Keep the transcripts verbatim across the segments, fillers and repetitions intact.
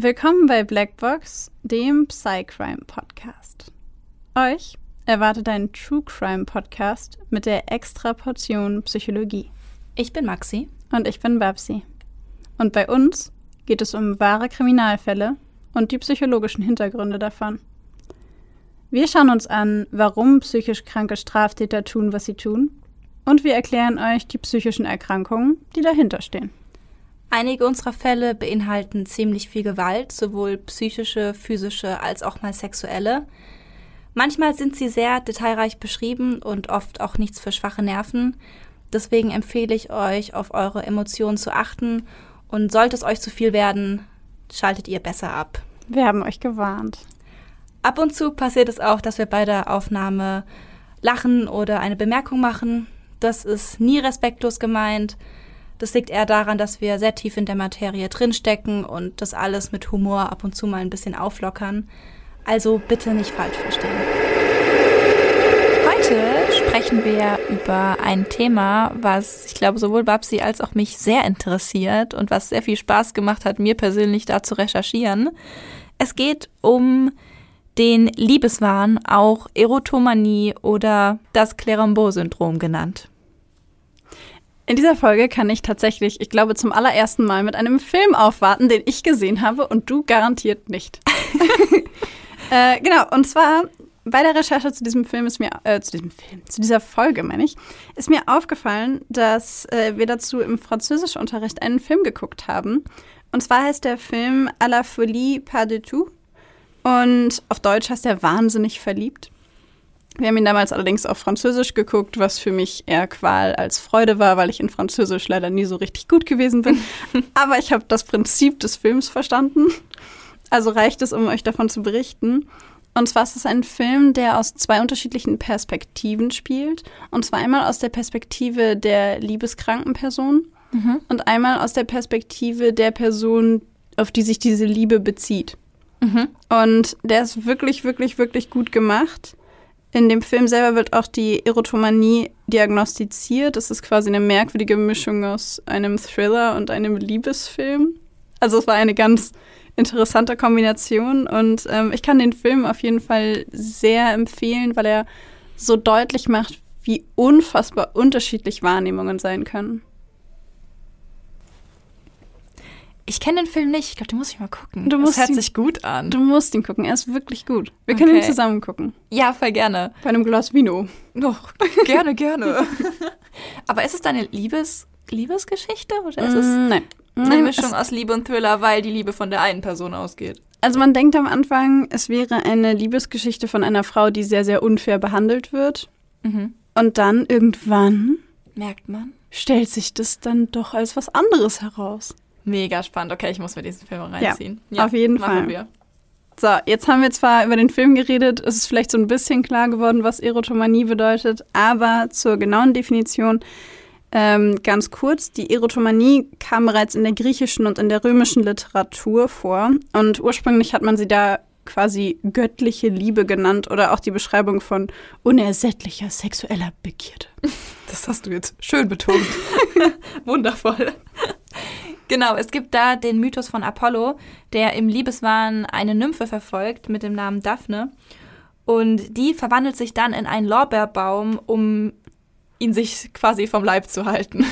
Willkommen bei Blackbox, dem Psycrime-Podcast. Euch erwartet ein True-Crime-Podcast mit der extra Portion Psychologie. Ich bin Maxi. Und ich bin Babsi. Und bei uns geht es um wahre Kriminalfälle und die psychologischen Hintergründe davon. Wir schauen uns an, warum psychisch kranke Straftäter tun, was sie tun. Und wir erklären euch die psychischen Erkrankungen, die dahinter stehen. Einige unserer Fälle beinhalten ziemlich viel Gewalt, sowohl psychische, physische als auch mal sexuelle. Manchmal sind sie sehr detailreich beschrieben und oft auch nichts für schwache Nerven. Deswegen empfehle ich euch, auf eure Emotionen zu achten. Und sollte es euch zu viel werden, schaltet ihr besser ab. Wir haben euch gewarnt. Ab und zu passiert es auch, dass wir bei der Aufnahme lachen oder eine Bemerkung machen. Das ist nie respektlos gemeint. Das liegt eher daran, dass wir sehr tief in der Materie drinstecken und das alles mit Humor ab und zu mal ein bisschen auflockern. Also bitte nicht falsch verstehen. Heute sprechen wir über ein Thema, was ich glaube sowohl Babsi als auch mich sehr interessiert und was sehr viel Spaß gemacht hat, mir persönlich da zu recherchieren. Es geht um den Liebeswahn, auch Erotomanie oder das Clérambault-Syndrom genannt. In dieser Folge kann ich tatsächlich, ich glaube, zum allerersten Mal mit einem Film aufwarten, den ich gesehen habe und du garantiert nicht. äh, genau, und zwar bei der Recherche zu diesem Film ist mir, äh, zu diesem Film, zu dieser Folge, meine ich, ist mir aufgefallen, dass äh, wir dazu im Französischunterricht einen Film geguckt haben. Und zwar heißt der Film À la folie pas du tout. Und auf Deutsch heißt er Wahnsinnig verliebt. Wir haben ihn damals allerdings auf Französisch geguckt, was für mich eher Qual als Freude war, weil ich in Französisch leider nie so richtig gut gewesen bin. Aber ich habe das Prinzip des Films verstanden. Also reicht es, um euch davon zu berichten. Und zwar ist es ein Film, der aus zwei unterschiedlichen Perspektiven spielt. Und zwar einmal aus der Perspektive der liebeskranken Person mhm. und einmal aus der Perspektive der Person, auf die sich diese Liebe bezieht. Mhm. Und der ist wirklich, wirklich, wirklich gut gemacht. In dem Film selber wird auch die Erotomanie diagnostiziert. Das ist quasi eine merkwürdige Mischung aus einem Thriller und einem Liebesfilm. Also es war eine ganz interessante Kombination. Und ähm, ich kann den Film auf jeden Fall sehr empfehlen, weil er so deutlich macht, wie unfassbar unterschiedlich Wahrnehmungen sein können. Ich kenne den Film nicht. Ich glaube, den muss ich mal gucken. Du musst das hört ihn, sich gut an. Du musst ihn gucken. Er ist wirklich gut. Wir okay. können ihn zusammen gucken. Ja, voll gerne. Bei einem Glas Vino. Noch gerne, gerne. Aber ist es deine Liebes Liebesgeschichte? Oder ist es mm, nein. eine nein, Mischung aus Liebe und Thriller, weil die Liebe von der einen Person ausgeht? Also man denkt am Anfang, es wäre eine Liebesgeschichte von einer Frau, die sehr, sehr unfair behandelt wird. Mhm. Und dann irgendwann merkt man, stellt sich das dann doch als was anderes heraus. Mega spannend. Okay, ich muss mir diesen Film reinziehen. Ja, ja, auf jeden Fall. Wir. So, jetzt haben wir zwar über den Film geredet, es ist vielleicht so ein bisschen klar geworden, was Erotomanie bedeutet, aber zur genauen Definition ähm, ganz kurz. Die Erotomanie kam bereits in der griechischen und in der römischen Literatur vor und ursprünglich hat man sie da quasi göttliche Liebe genannt oder auch die Beschreibung von unersättlicher sexueller Begierde. Das hast du jetzt schön betont. Wundervoll. Genau, es gibt da den Mythos von Apollo, der im Liebeswahn eine Nymphe verfolgt mit dem Namen Daphne. Und die verwandelt sich dann in einen Lorbeerbaum, um ihn sich quasi vom Leib zu halten.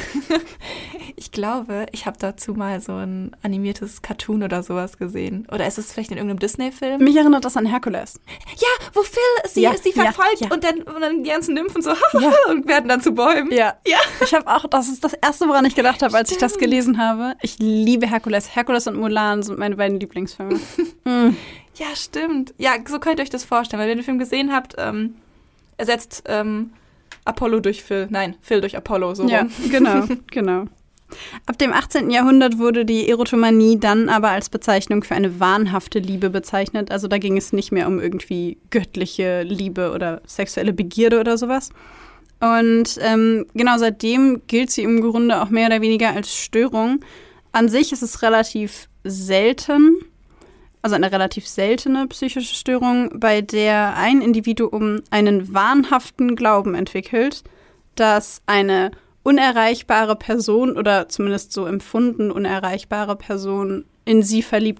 Ich glaube, ich habe dazu mal so ein animiertes Cartoon oder sowas gesehen. Oder ist es vielleicht in irgendeinem Disney-Film? Mich erinnert das an Herkules. Ja, wo Phil sie, ja, sie verfolgt ja, ja. Und, dann, und dann die ganzen Nymphen so ja. und werden dann zu Bäumen. Ja, ja. Ich habe auch, das ist das Erste, woran ich gedacht habe, als ich das gelesen habe. Ich liebe Herkules. Herkules und Mulan sind meine beiden Lieblingsfilme. mm. Ja, stimmt. Ja, so könnt ihr euch das vorstellen. Weil wenn ihr den Film gesehen habt, ähm, ersetzt ähm, Apollo durch Phil. Nein, Phil durch Apollo. So ja, rum. genau, genau. Ab dem achtzehnten Jahrhundert wurde die Erotomanie dann aber als Bezeichnung für eine wahnhafte Liebe bezeichnet. Also da ging es nicht mehr um irgendwie göttliche Liebe oder sexuelle Begierde oder sowas. Und ähm, genau seitdem gilt sie im Grunde auch mehr oder weniger als Störung. An sich ist es relativ selten, also eine relativ seltene psychische Störung, bei der ein Individuum einen wahnhaften Glauben entwickelt, dass eine unerreichbare Person oder zumindest so empfunden unerreichbare Person in sie verliebt ist.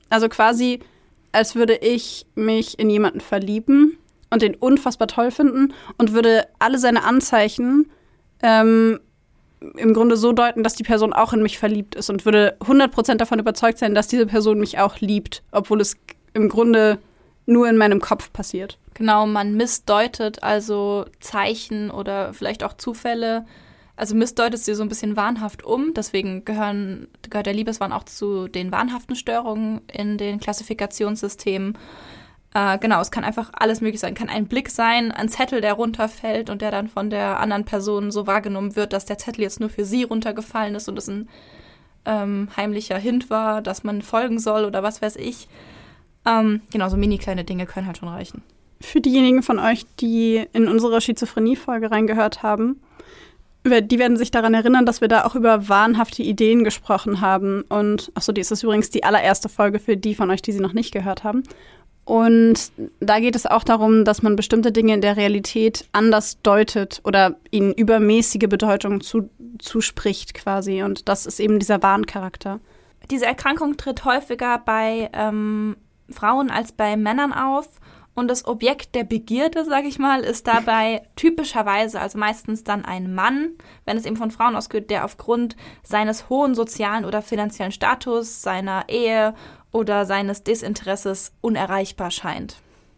Also quasi, als würde ich mich in jemanden verlieben und den unfassbar toll finden und würde alle seine Anzeichen ähm, im Grunde so deuten, dass die Person auch in mich verliebt ist und würde hundert Prozent davon überzeugt sein, dass diese Person mich auch liebt, obwohl es im Grunde nur in meinem Kopf passiert. Genau, man missdeutet also Zeichen oder vielleicht auch Zufälle. Also missdeutet sie so ein bisschen wahnhaft um. Deswegen gehören, gehört der Liebeswahn auch zu den wahnhaften Störungen in den Klassifikationssystemen. Äh, genau, es kann einfach alles möglich sein. Kann ein Blick sein, ein Zettel, der runterfällt und der dann von der anderen Person so wahrgenommen wird, dass der Zettel jetzt nur für sie runtergefallen ist und es ein ähm, heimlicher Hint war, dass man folgen soll oder was weiß ich. Ähm, genau, so mini kleine Dinge können halt schon reichen. Für diejenigen von euch, die in unsere Schizophrenie-Folge reingehört haben, die werden sich daran erinnern, dass wir da auch über wahnhafte Ideen gesprochen haben. Und, achso, die ist das übrigens die allererste Folge für die von euch, die sie noch nicht gehört haben. Und da geht es auch darum, dass man bestimmte Dinge in der Realität anders deutet oder ihnen übermäßige Bedeutung zu, zuspricht quasi. Und das ist eben dieser Wahncharakter. Diese Erkrankung tritt häufiger bei ähm, Frauen als bei Männern auf. Und das Objekt der Begierde, sage ich mal, ist dabei typischerweise, also meistens dann ein Mann, wenn es eben von Frauen ausgeht, der aufgrund seines hohen sozialen oder finanziellen Status, seiner Ehe oder seines Desinteresses unerreichbar scheint.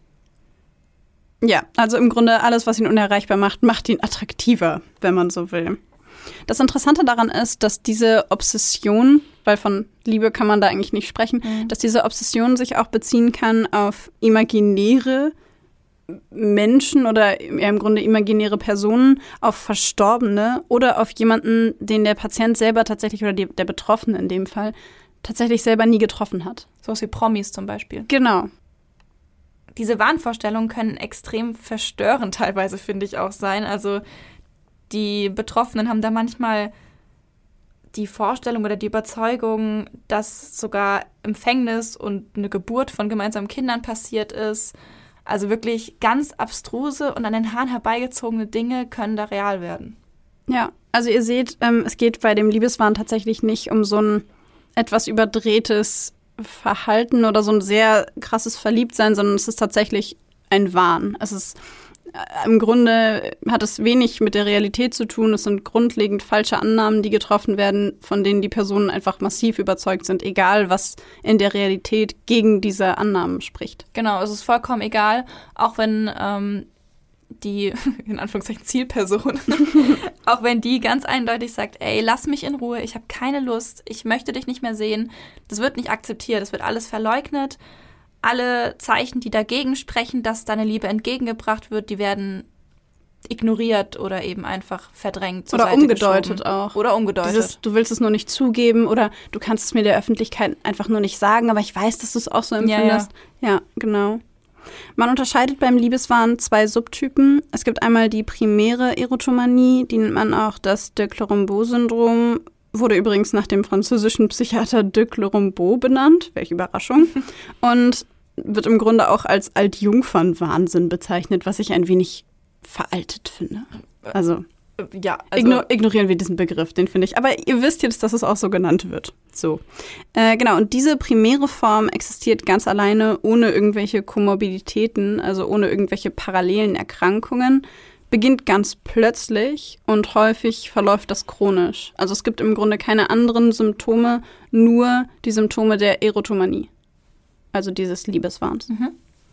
Ja, also im Grunde alles, was ihn unerreichbar macht, macht ihn attraktiver, wenn man so will. Das Interessante daran ist, dass diese Obsession, weil von Liebe kann man da eigentlich nicht sprechen, mhm. dass diese Obsession sich auch beziehen kann auf imaginäre Menschen oder im Grunde imaginäre Personen, auf Verstorbene oder auf jemanden, den der Patient selber tatsächlich oder die, der Betroffene in dem Fall tatsächlich selber nie getroffen hat. So wie Promis zum Beispiel. Genau. Diese Wahnvorstellungen können extrem verstörend teilweise, finde ich, auch sein. Also die Betroffenen haben da manchmal die Vorstellung oder die Überzeugung, dass sogar Empfängnis und eine Geburt von gemeinsamen Kindern passiert ist. Also wirklich ganz abstruse und an den Haaren herbeigezogene Dinge können da real werden. Ja, also ihr seht, ähm, es geht bei dem Liebeswahn tatsächlich nicht um so ein etwas überdrehtes Verhalten oder so ein sehr krasses Verliebtsein, sondern es ist tatsächlich ein Wahn. Es ist äh, im Grunde hat es wenig mit der Realität zu tun. Es sind grundlegend falsche Annahmen, die getroffen werden, von denen die Personen einfach massiv überzeugt sind, egal was in der Realität gegen diese Annahmen spricht. Genau, es ist vollkommen egal, auch wenn ähm, die, in Anführungszeichen, Zielperson, auch wenn die ganz eindeutig sagt, ey, lass mich in Ruhe, ich habe keine Lust, ich möchte dich nicht mehr sehen. Das wird nicht akzeptiert, das wird alles verleugnet. Alle Zeichen, die dagegen sprechen, dass deine Liebe entgegengebracht wird, die werden ignoriert oder eben einfach verdrängt, zur Oder Seite umgedeutet geschoben. auch. Oder umgedeutet. Dieses, du willst es nur nicht zugeben oder du kannst es mir der Öffentlichkeit einfach nur nicht sagen, aber ich weiß, dass du es auch so empfindest. Ja, ja. ja, genau. Man unterscheidet beim Liebeswahn zwei Subtypen. Es gibt einmal die primäre Erotomanie, die nennt man auch das de Clerambault-Syndrom. Wurde übrigens nach dem französischen Psychiater de Clerambault benannt. Welche Überraschung. Und wird im Grunde auch als Altjungfernwahnsinn bezeichnet, was ich ein wenig veraltet finde. Also, ja, also igno- ignorieren wir diesen Begriff, den finde ich. Aber ihr wisst jetzt, dass es auch so genannt wird. So. Äh, genau, und diese primäre Form existiert ganz alleine, ohne irgendwelche Komorbiditäten, also ohne irgendwelche parallelen Erkrankungen, beginnt ganz plötzlich und häufig verläuft das chronisch. Also es gibt im Grunde keine anderen Symptome, nur die Symptome der Erotomanie. Also dieses Liebeswahns. Mhm.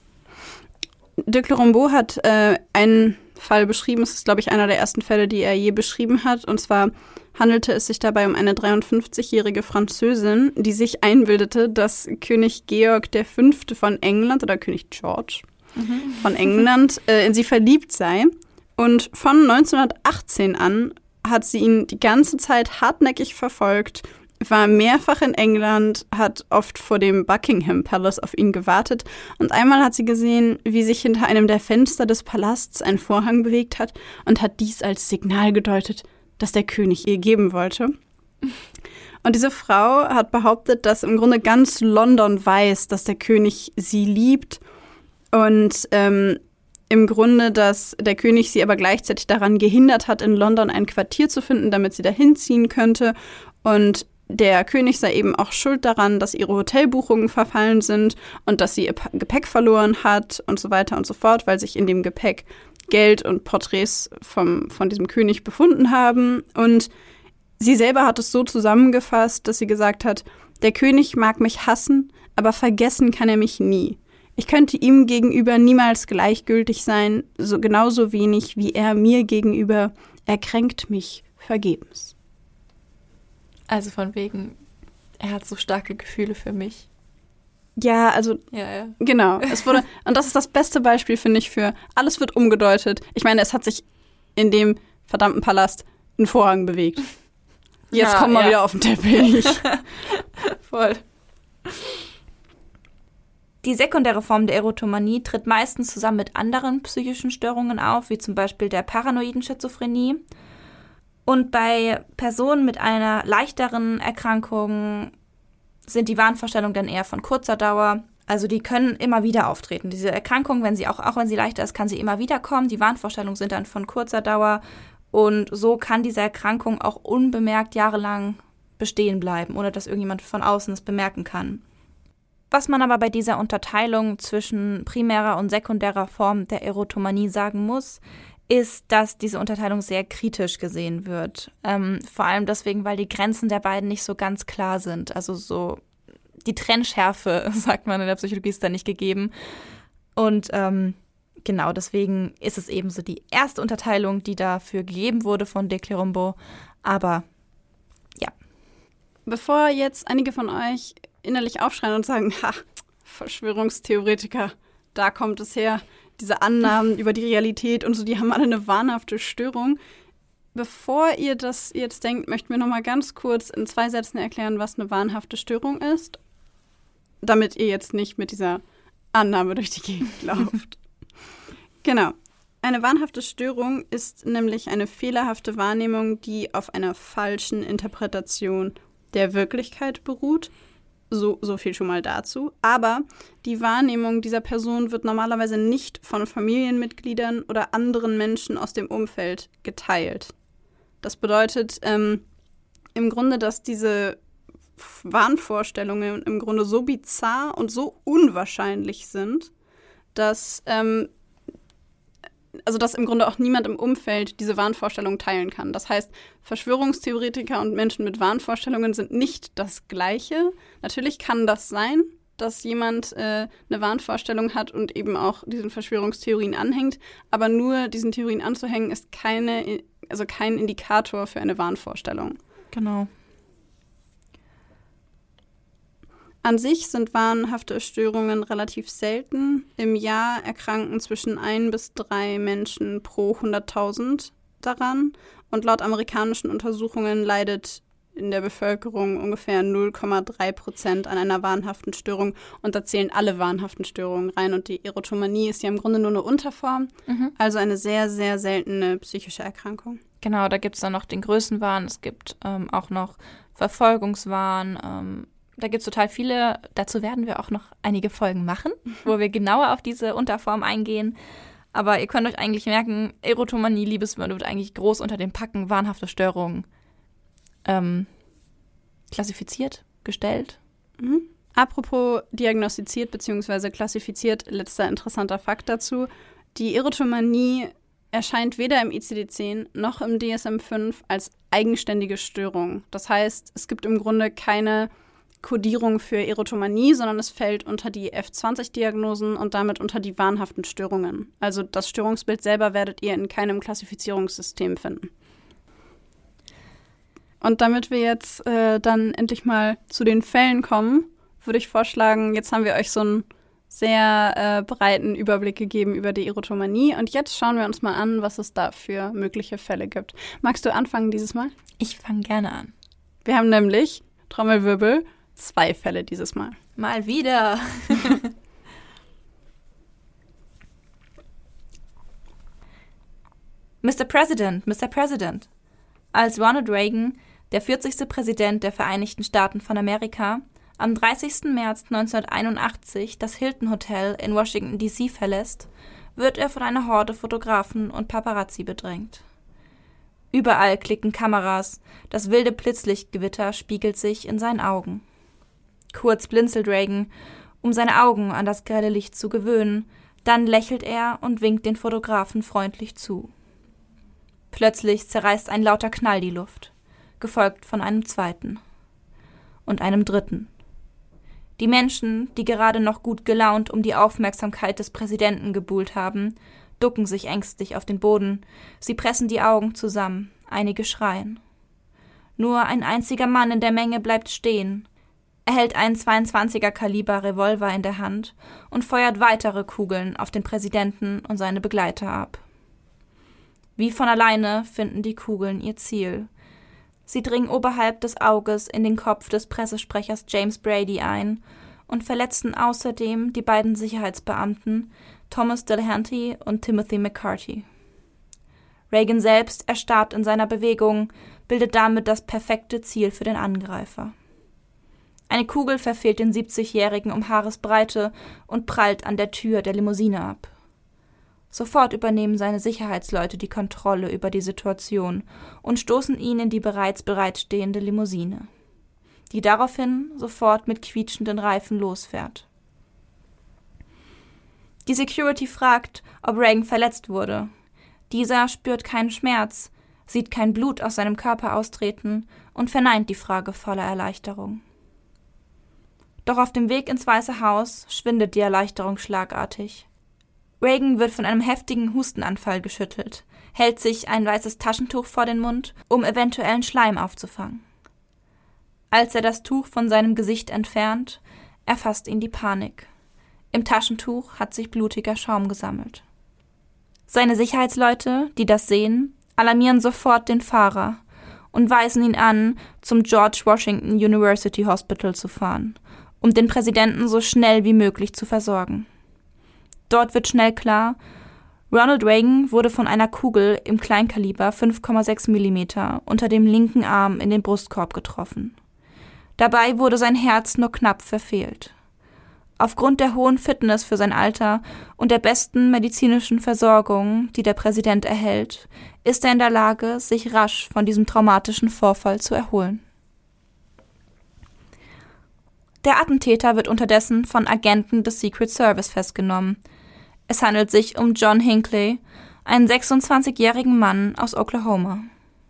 De Clerambault hat äh, einen Fall beschrieben. Es ist, glaube ich, einer der ersten Fälle, die er je beschrieben hat. Und zwar handelte es sich dabei um eine dreiundfünfzigjährige Französin, die sich einbildete, dass König Georg der Fünfte von England oder König George mhm. von England äh, in sie verliebt sei. Und von neunzehnhundertachtzehn an hat sie ihn die ganze Zeit hartnäckig verfolgt, war mehrfach in England, hat oft vor dem Buckingham Palace auf ihn gewartet. Und einmal hat sie gesehen, wie sich hinter einem der Fenster des Palasts ein Vorhang bewegt hat und hat dies als Signal gedeutet, dass der König ihr geben wollte. Und diese Frau hat behauptet, dass im Grunde ganz London weiß, dass der König sie liebt und ähm, im Grunde, dass der König sie aber gleichzeitig daran gehindert hat, in London ein Quartier zu finden, damit sie dahin ziehen könnte. Und der König sei eben auch schuld daran, dass ihre Hotelbuchungen verfallen sind und dass sie ihr Gepäck verloren hat und so weiter und so fort, weil sich in dem Gepäck Geld und Porträts vom, von diesem König befunden haben. Und sie selber hat es so zusammengefasst, dass sie gesagt hat, der König mag mich hassen, aber vergessen kann er mich nie. Ich könnte ihm gegenüber niemals gleichgültig sein, so genauso wenig wie er mir gegenüber. Er kränkt mich vergebens. Also von wegen, er hat so starke Gefühle für mich. Ja, also Ja, ja. genau. Es wurde, und das ist das beste Beispiel, finde ich, für alles wird umgedeutet. Ich meine, es hat sich in dem verdammten Palast ein Vorhang bewegt. Jetzt Ja, kommen wir ja. wieder auf den Teppich. Voll. Die sekundäre Form der Erotomanie tritt meistens zusammen mit anderen psychischen Störungen auf, wie zum Beispiel der paranoiden Schizophrenie. Und bei Personen mit einer leichteren Erkrankung sind die Wahnvorstellungen dann eher von kurzer Dauer. Also die können immer wieder auftreten. Diese Erkrankung, wenn sie auch, auch wenn sie leichter ist, kann sie immer wieder kommen. Die Wahnvorstellungen sind dann von kurzer Dauer. Und so kann diese Erkrankung auch unbemerkt jahrelang bestehen bleiben, ohne dass irgendjemand von außen es bemerken kann. Was man aber bei dieser Unterteilung zwischen primärer und sekundärer Form der Erotomanie sagen muss, ist, dass diese Unterteilung sehr kritisch gesehen wird. Ähm, vor allem deswegen, weil die Grenzen der beiden nicht so ganz klar sind. Also so die Trennschärfe, sagt man in der Psychologie, ist da nicht gegeben. Und ähm, genau deswegen ist es eben so die erste Unterteilung, die dafür gegeben wurde von de Clermont. Aber ja. Bevor jetzt einige von euch innerlich aufschreien und sagen, ha, Verschwörungstheoretiker, da kommt es her, diese Annahmen über die Realität und so, die haben alle eine wahnhafte Störung. Bevor ihr das jetzt denkt, möchten wir noch mal ganz kurz in zwei Sätzen erklären, was eine wahnhafte Störung ist, damit ihr jetzt nicht mit dieser Annahme durch die Gegend lauft. Genau. Eine wahnhafte Störung ist nämlich eine fehlerhafte Wahrnehmung, die auf einer falschen Interpretation der Wirklichkeit beruht. So, so viel schon mal dazu. Aber die Wahrnehmung dieser Person wird normalerweise nicht von Familienmitgliedern oder anderen Menschen aus dem Umfeld geteilt. Das bedeutet ähm, im Grunde, dass diese Wahnvorstellungen im Grunde so bizarr und so unwahrscheinlich sind, dass ähm, also dass im Grunde auch niemand im Umfeld diese Wahnvorstellung teilen kann. Das heißt, Verschwörungstheoretiker und Menschen mit Wahnvorstellungen sind nicht das Gleiche. Natürlich kann das sein, dass jemand äh, eine Wahnvorstellung hat und eben auch diesen Verschwörungstheorien anhängt, aber nur diesen Theorien anzuhängen, ist keine, also kein Indikator für eine Wahnvorstellung. Genau. An sich sind wahnhafte Störungen relativ selten. Im Jahr erkranken zwischen ein bis drei Menschen pro hunderttausend daran. Und laut amerikanischen Untersuchungen leidet in der Bevölkerung ungefähr null Komma drei Prozent an einer wahnhaften Störung. Und da zählen alle wahnhaften Störungen rein. Und die Erotomanie ist ja im Grunde nur eine Unterform. Mhm. Also eine sehr, sehr seltene psychische Erkrankung. Genau, da gibt es dann noch den Größenwahn. Es gibt ähm, auch noch Verfolgungswahn, ähm, Da gibt es total viele, dazu werden wir auch noch einige Folgen machen, wo wir genauer auf diese Unterform eingehen. Aber ihr könnt euch eigentlich merken, Erotomanie, Liebesmorde wird eigentlich groß unter dem Packen wahnhafte Störungen ähm, klassifiziert, gestellt. Mhm. Apropos diagnostiziert bzw. klassifiziert, letzter interessanter Fakt dazu. Die Erotomanie erscheint weder im I C D zehn noch im D S M fünf als eigenständige Störung. Das heißt, es gibt im Grunde keine Kodierung für Erotomanie, sondern es fällt unter die F zwanzig Diagnosen und damit unter die wahnhaften Störungen. Also das Störungsbild selber werdet ihr in keinem Klassifizierungssystem finden. Und damit wir jetzt äh, dann endlich mal zu den Fällen kommen, würde ich vorschlagen, jetzt haben wir euch so einen sehr äh, breiten Überblick gegeben über die Erotomanie und jetzt schauen wir uns mal an, was es da für mögliche Fälle gibt. Magst du anfangen dieses Mal? Ich fange gerne an. Wir haben nämlich, Trommelwirbel, zwei Fälle dieses Mal. Mal wieder. Mister President, Mister President. Als Ronald Reagan, der vierzigste Präsident der Vereinigten Staaten von Amerika, am dreißigsten März neunzehnhunderteinundachtzig das Hilton Hotel in Washington D C verlässt, wird er von einer Horde Fotografen und Paparazzi bedrängt. Überall klicken Kameras, das wilde Blitzlichtgewitter spiegelt sich in seinen Augen. Kurz blinzelt Reagan, um seine Augen an das grelle Licht zu gewöhnen, dann lächelt er und winkt den Fotografen freundlich zu. Plötzlich zerreißt ein lauter Knall die Luft, gefolgt von einem zweiten und einem dritten. Die Menschen, die gerade noch gut gelaunt um die Aufmerksamkeit des Präsidenten gebuhlt haben, ducken sich ängstlich auf den Boden, sie pressen die Augen zusammen, einige schreien. Nur ein einziger Mann in der Menge bleibt stehen. Er hält einen zweiundzwanziger Kaliber Revolver in der Hand und feuert weitere Kugeln auf den Präsidenten und seine Begleiter ab. Wie von alleine finden die Kugeln ihr Ziel. Sie dringen oberhalb des Auges in den Kopf des Pressesprechers James Brady ein und verletzten außerdem die beiden Sicherheitsbeamten Thomas Delahanty und Timothy McCarthy. Reagan selbst erstarrt in seiner Bewegung, bildet damit das perfekte Ziel für den Angreifer. Eine Kugel verfehlt den siebzigjährigen um Haaresbreite und prallt an der Tür der Limousine ab. Sofort übernehmen seine Sicherheitsleute die Kontrolle über die Situation und stoßen ihn in die bereits bereitstehende Limousine, die daraufhin sofort mit quietschenden Reifen losfährt. Die Security fragt, ob Reagan verletzt wurde. Dieser spürt keinen Schmerz, sieht kein Blut aus seinem Körper austreten und verneint die Frage voller Erleichterung. Doch auf dem Weg ins Weiße Haus schwindet die Erleichterung schlagartig. Reagan wird von einem heftigen Hustenanfall geschüttelt, hält sich ein weißes Taschentuch vor den Mund, um eventuellen Schleim aufzufangen. Als er das Tuch von seinem Gesicht entfernt, erfasst ihn die Panik. Im Taschentuch hat sich blutiger Schaum gesammelt. Seine Sicherheitsleute, die das sehen, alarmieren sofort den Fahrer und weisen ihn an, zum George Washington University Hospital zu fahren, um den Präsidenten so schnell wie möglich zu versorgen. Dort wird schnell klar, Ronald Reagan wurde von einer Kugel im Kleinkaliber fünf Komma sechs Millimeter unter dem linken Arm in den Brustkorb getroffen. Dabei wurde sein Herz nur knapp verfehlt. Aufgrund der hohen Fitness für sein Alter und der besten medizinischen Versorgung, die der Präsident erhält, ist er in der Lage, sich rasch von diesem traumatischen Vorfall zu erholen. Der Attentäter wird unterdessen von Agenten des Secret Service festgenommen. Es handelt sich um John Hinckley, einen sechsundzwanzigjährigen Mann aus Oklahoma.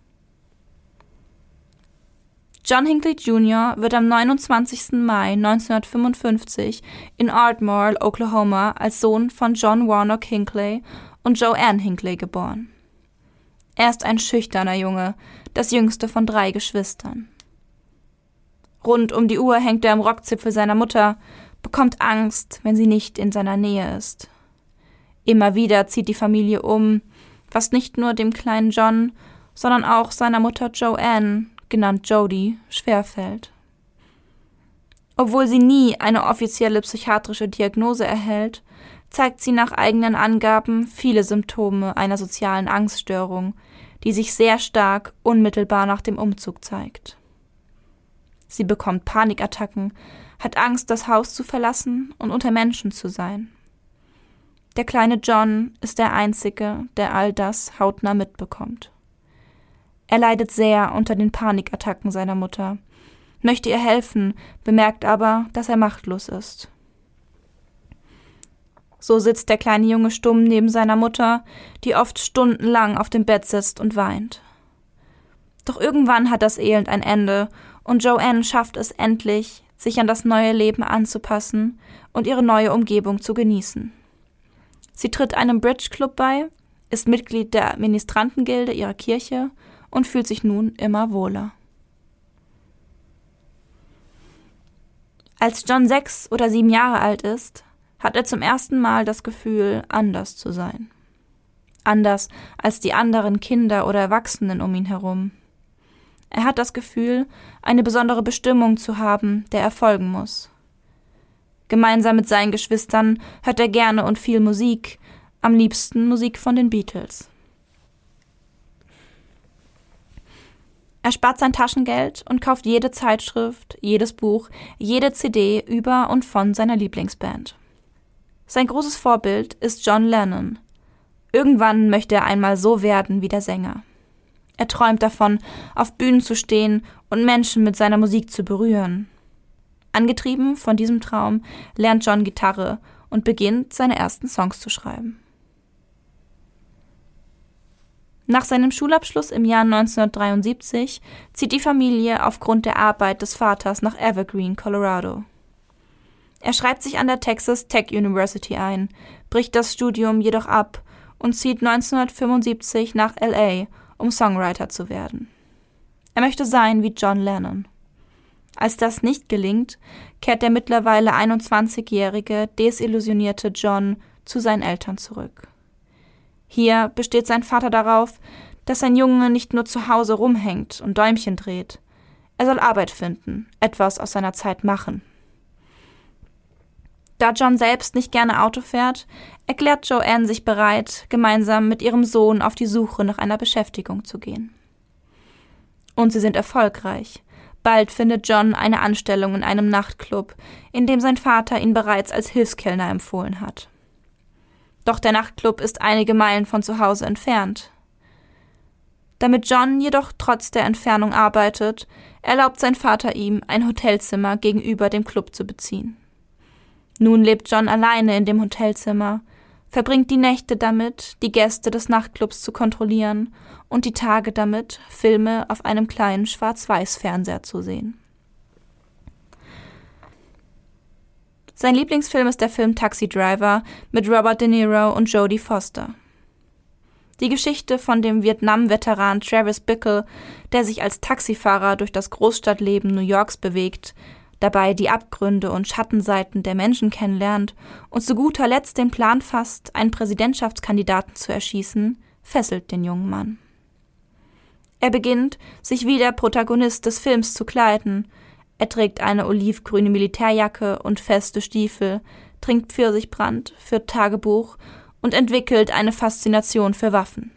John Hinckley Junior wird am neunundzwanzigsten Mai neunzehnhundertfünfundfünfzig in Ardmore, Oklahoma, als Sohn von John Warnock Hinckley und Joanne Hinckley geboren. Er ist ein schüchterner Junge, das jüngste von drei Geschwistern. Rund um die Uhr hängt er am Rockzipfel seiner Mutter, bekommt Angst, wenn sie nicht in seiner Nähe ist. Immer wieder zieht die Familie um, was nicht nur dem kleinen John, sondern auch seiner Mutter Joanne, genannt Jody, schwerfällt. Obwohl sie nie eine offizielle psychiatrische Diagnose erhält, zeigt sie nach eigenen Angaben viele Symptome einer sozialen Angststörung, die sich sehr stark unmittelbar nach dem Umzug zeigt. Sie bekommt Panikattacken, hat Angst, das Haus zu verlassen und unter Menschen zu sein. Der kleine John ist der Einzige, der all das hautnah mitbekommt. Er leidet sehr unter den Panikattacken seiner Mutter, möchte ihr helfen, bemerkt aber, dass er machtlos ist. So sitzt der kleine Junge stumm neben seiner Mutter, die oft stundenlang auf dem Bett sitzt und weint. Doch irgendwann hat das Elend ein Ende und Joanne schafft es endlich, sich an das neue Leben anzupassen und ihre neue Umgebung zu genießen. Sie tritt einem Bridge-Club bei, ist Mitglied der Ministrantengilde ihrer Kirche und fühlt sich nun immer wohler. Als John sechs oder sieben Jahre alt ist, hat er zum ersten Mal das Gefühl, anders zu sein. Anders als die anderen Kinder oder Erwachsenen um ihn herum. Er hat das Gefühl, eine besondere Bestimmung zu haben, der er folgen muss. Gemeinsam mit seinen Geschwistern hört er gerne und viel Musik, am liebsten Musik von den Beatles. Er spart sein Taschengeld und kauft jede Zeitschrift, jedes Buch, jede C D über und von seiner Lieblingsband. Sein großes Vorbild ist John Lennon. Irgendwann möchte er einmal so werden wie der Sänger. Er träumt davon, auf Bühnen zu stehen und Menschen mit seiner Musik zu berühren. Angetrieben von diesem Traum lernt John Gitarre und beginnt, seine ersten Songs zu schreiben. Nach seinem Schulabschluss im Jahr neunzehnhundertdreiundsiebzig zieht die Familie aufgrund der Arbeit des Vaters nach Evergreen, Colorado. Er schreibt sich an der Texas Tech University ein, bricht das Studium jedoch ab und zieht neunzehnhundertfünfundsiebzig nach L A, um Songwriter zu werden. Er möchte sein wie John Lennon. Als das nicht gelingt, kehrt der mittlerweile einundzwanzigjährige, desillusionierte John zu seinen Eltern zurück. Hier besteht sein Vater darauf, dass sein Junge nicht nur zu Hause rumhängt und Däumchen dreht. Er soll Arbeit finden, etwas aus seiner Zeit machen. Da John selbst nicht gerne Auto fährt, erklärt Joanne sich bereit, gemeinsam mit ihrem Sohn auf die Suche nach einer Beschäftigung zu gehen. Und sie sind erfolgreich. Bald findet John eine Anstellung in einem Nachtclub, in dem sein Vater ihn bereits als Hilfskellner empfohlen hat. Doch der Nachtclub ist einige Meilen von zu Hause entfernt. Damit John jedoch trotz der Entfernung arbeitet, erlaubt sein Vater ihm, ein Hotelzimmer gegenüber dem Club zu beziehen. Nun lebt John alleine in dem Hotelzimmer, verbringt die Nächte damit, die Gäste des Nachtclubs zu kontrollieren und die Tage damit, Filme auf einem kleinen Schwarz-Weiß-Fernseher zu sehen. Sein Lieblingsfilm ist der Film Taxi Driver mit Robert De Niro und Jodie Foster. Die Geschichte von dem Vietnam-Veteran Travis Bickle, der sich als Taxifahrer durch das Großstadtleben New Yorks bewegt, dabei die Abgründe und Schattenseiten der Menschen kennenlernt und zu guter Letzt den Plan fasst, einen Präsidentschaftskandidaten zu erschießen, fesselt den jungen Mann. Er beginnt, sich wie der Protagonist des Films zu kleiden. Er trägt eine olivgrüne Militärjacke und feste Stiefel, trinkt Pfirsichbrand, führt Tagebuch und entwickelt eine Faszination für Waffen.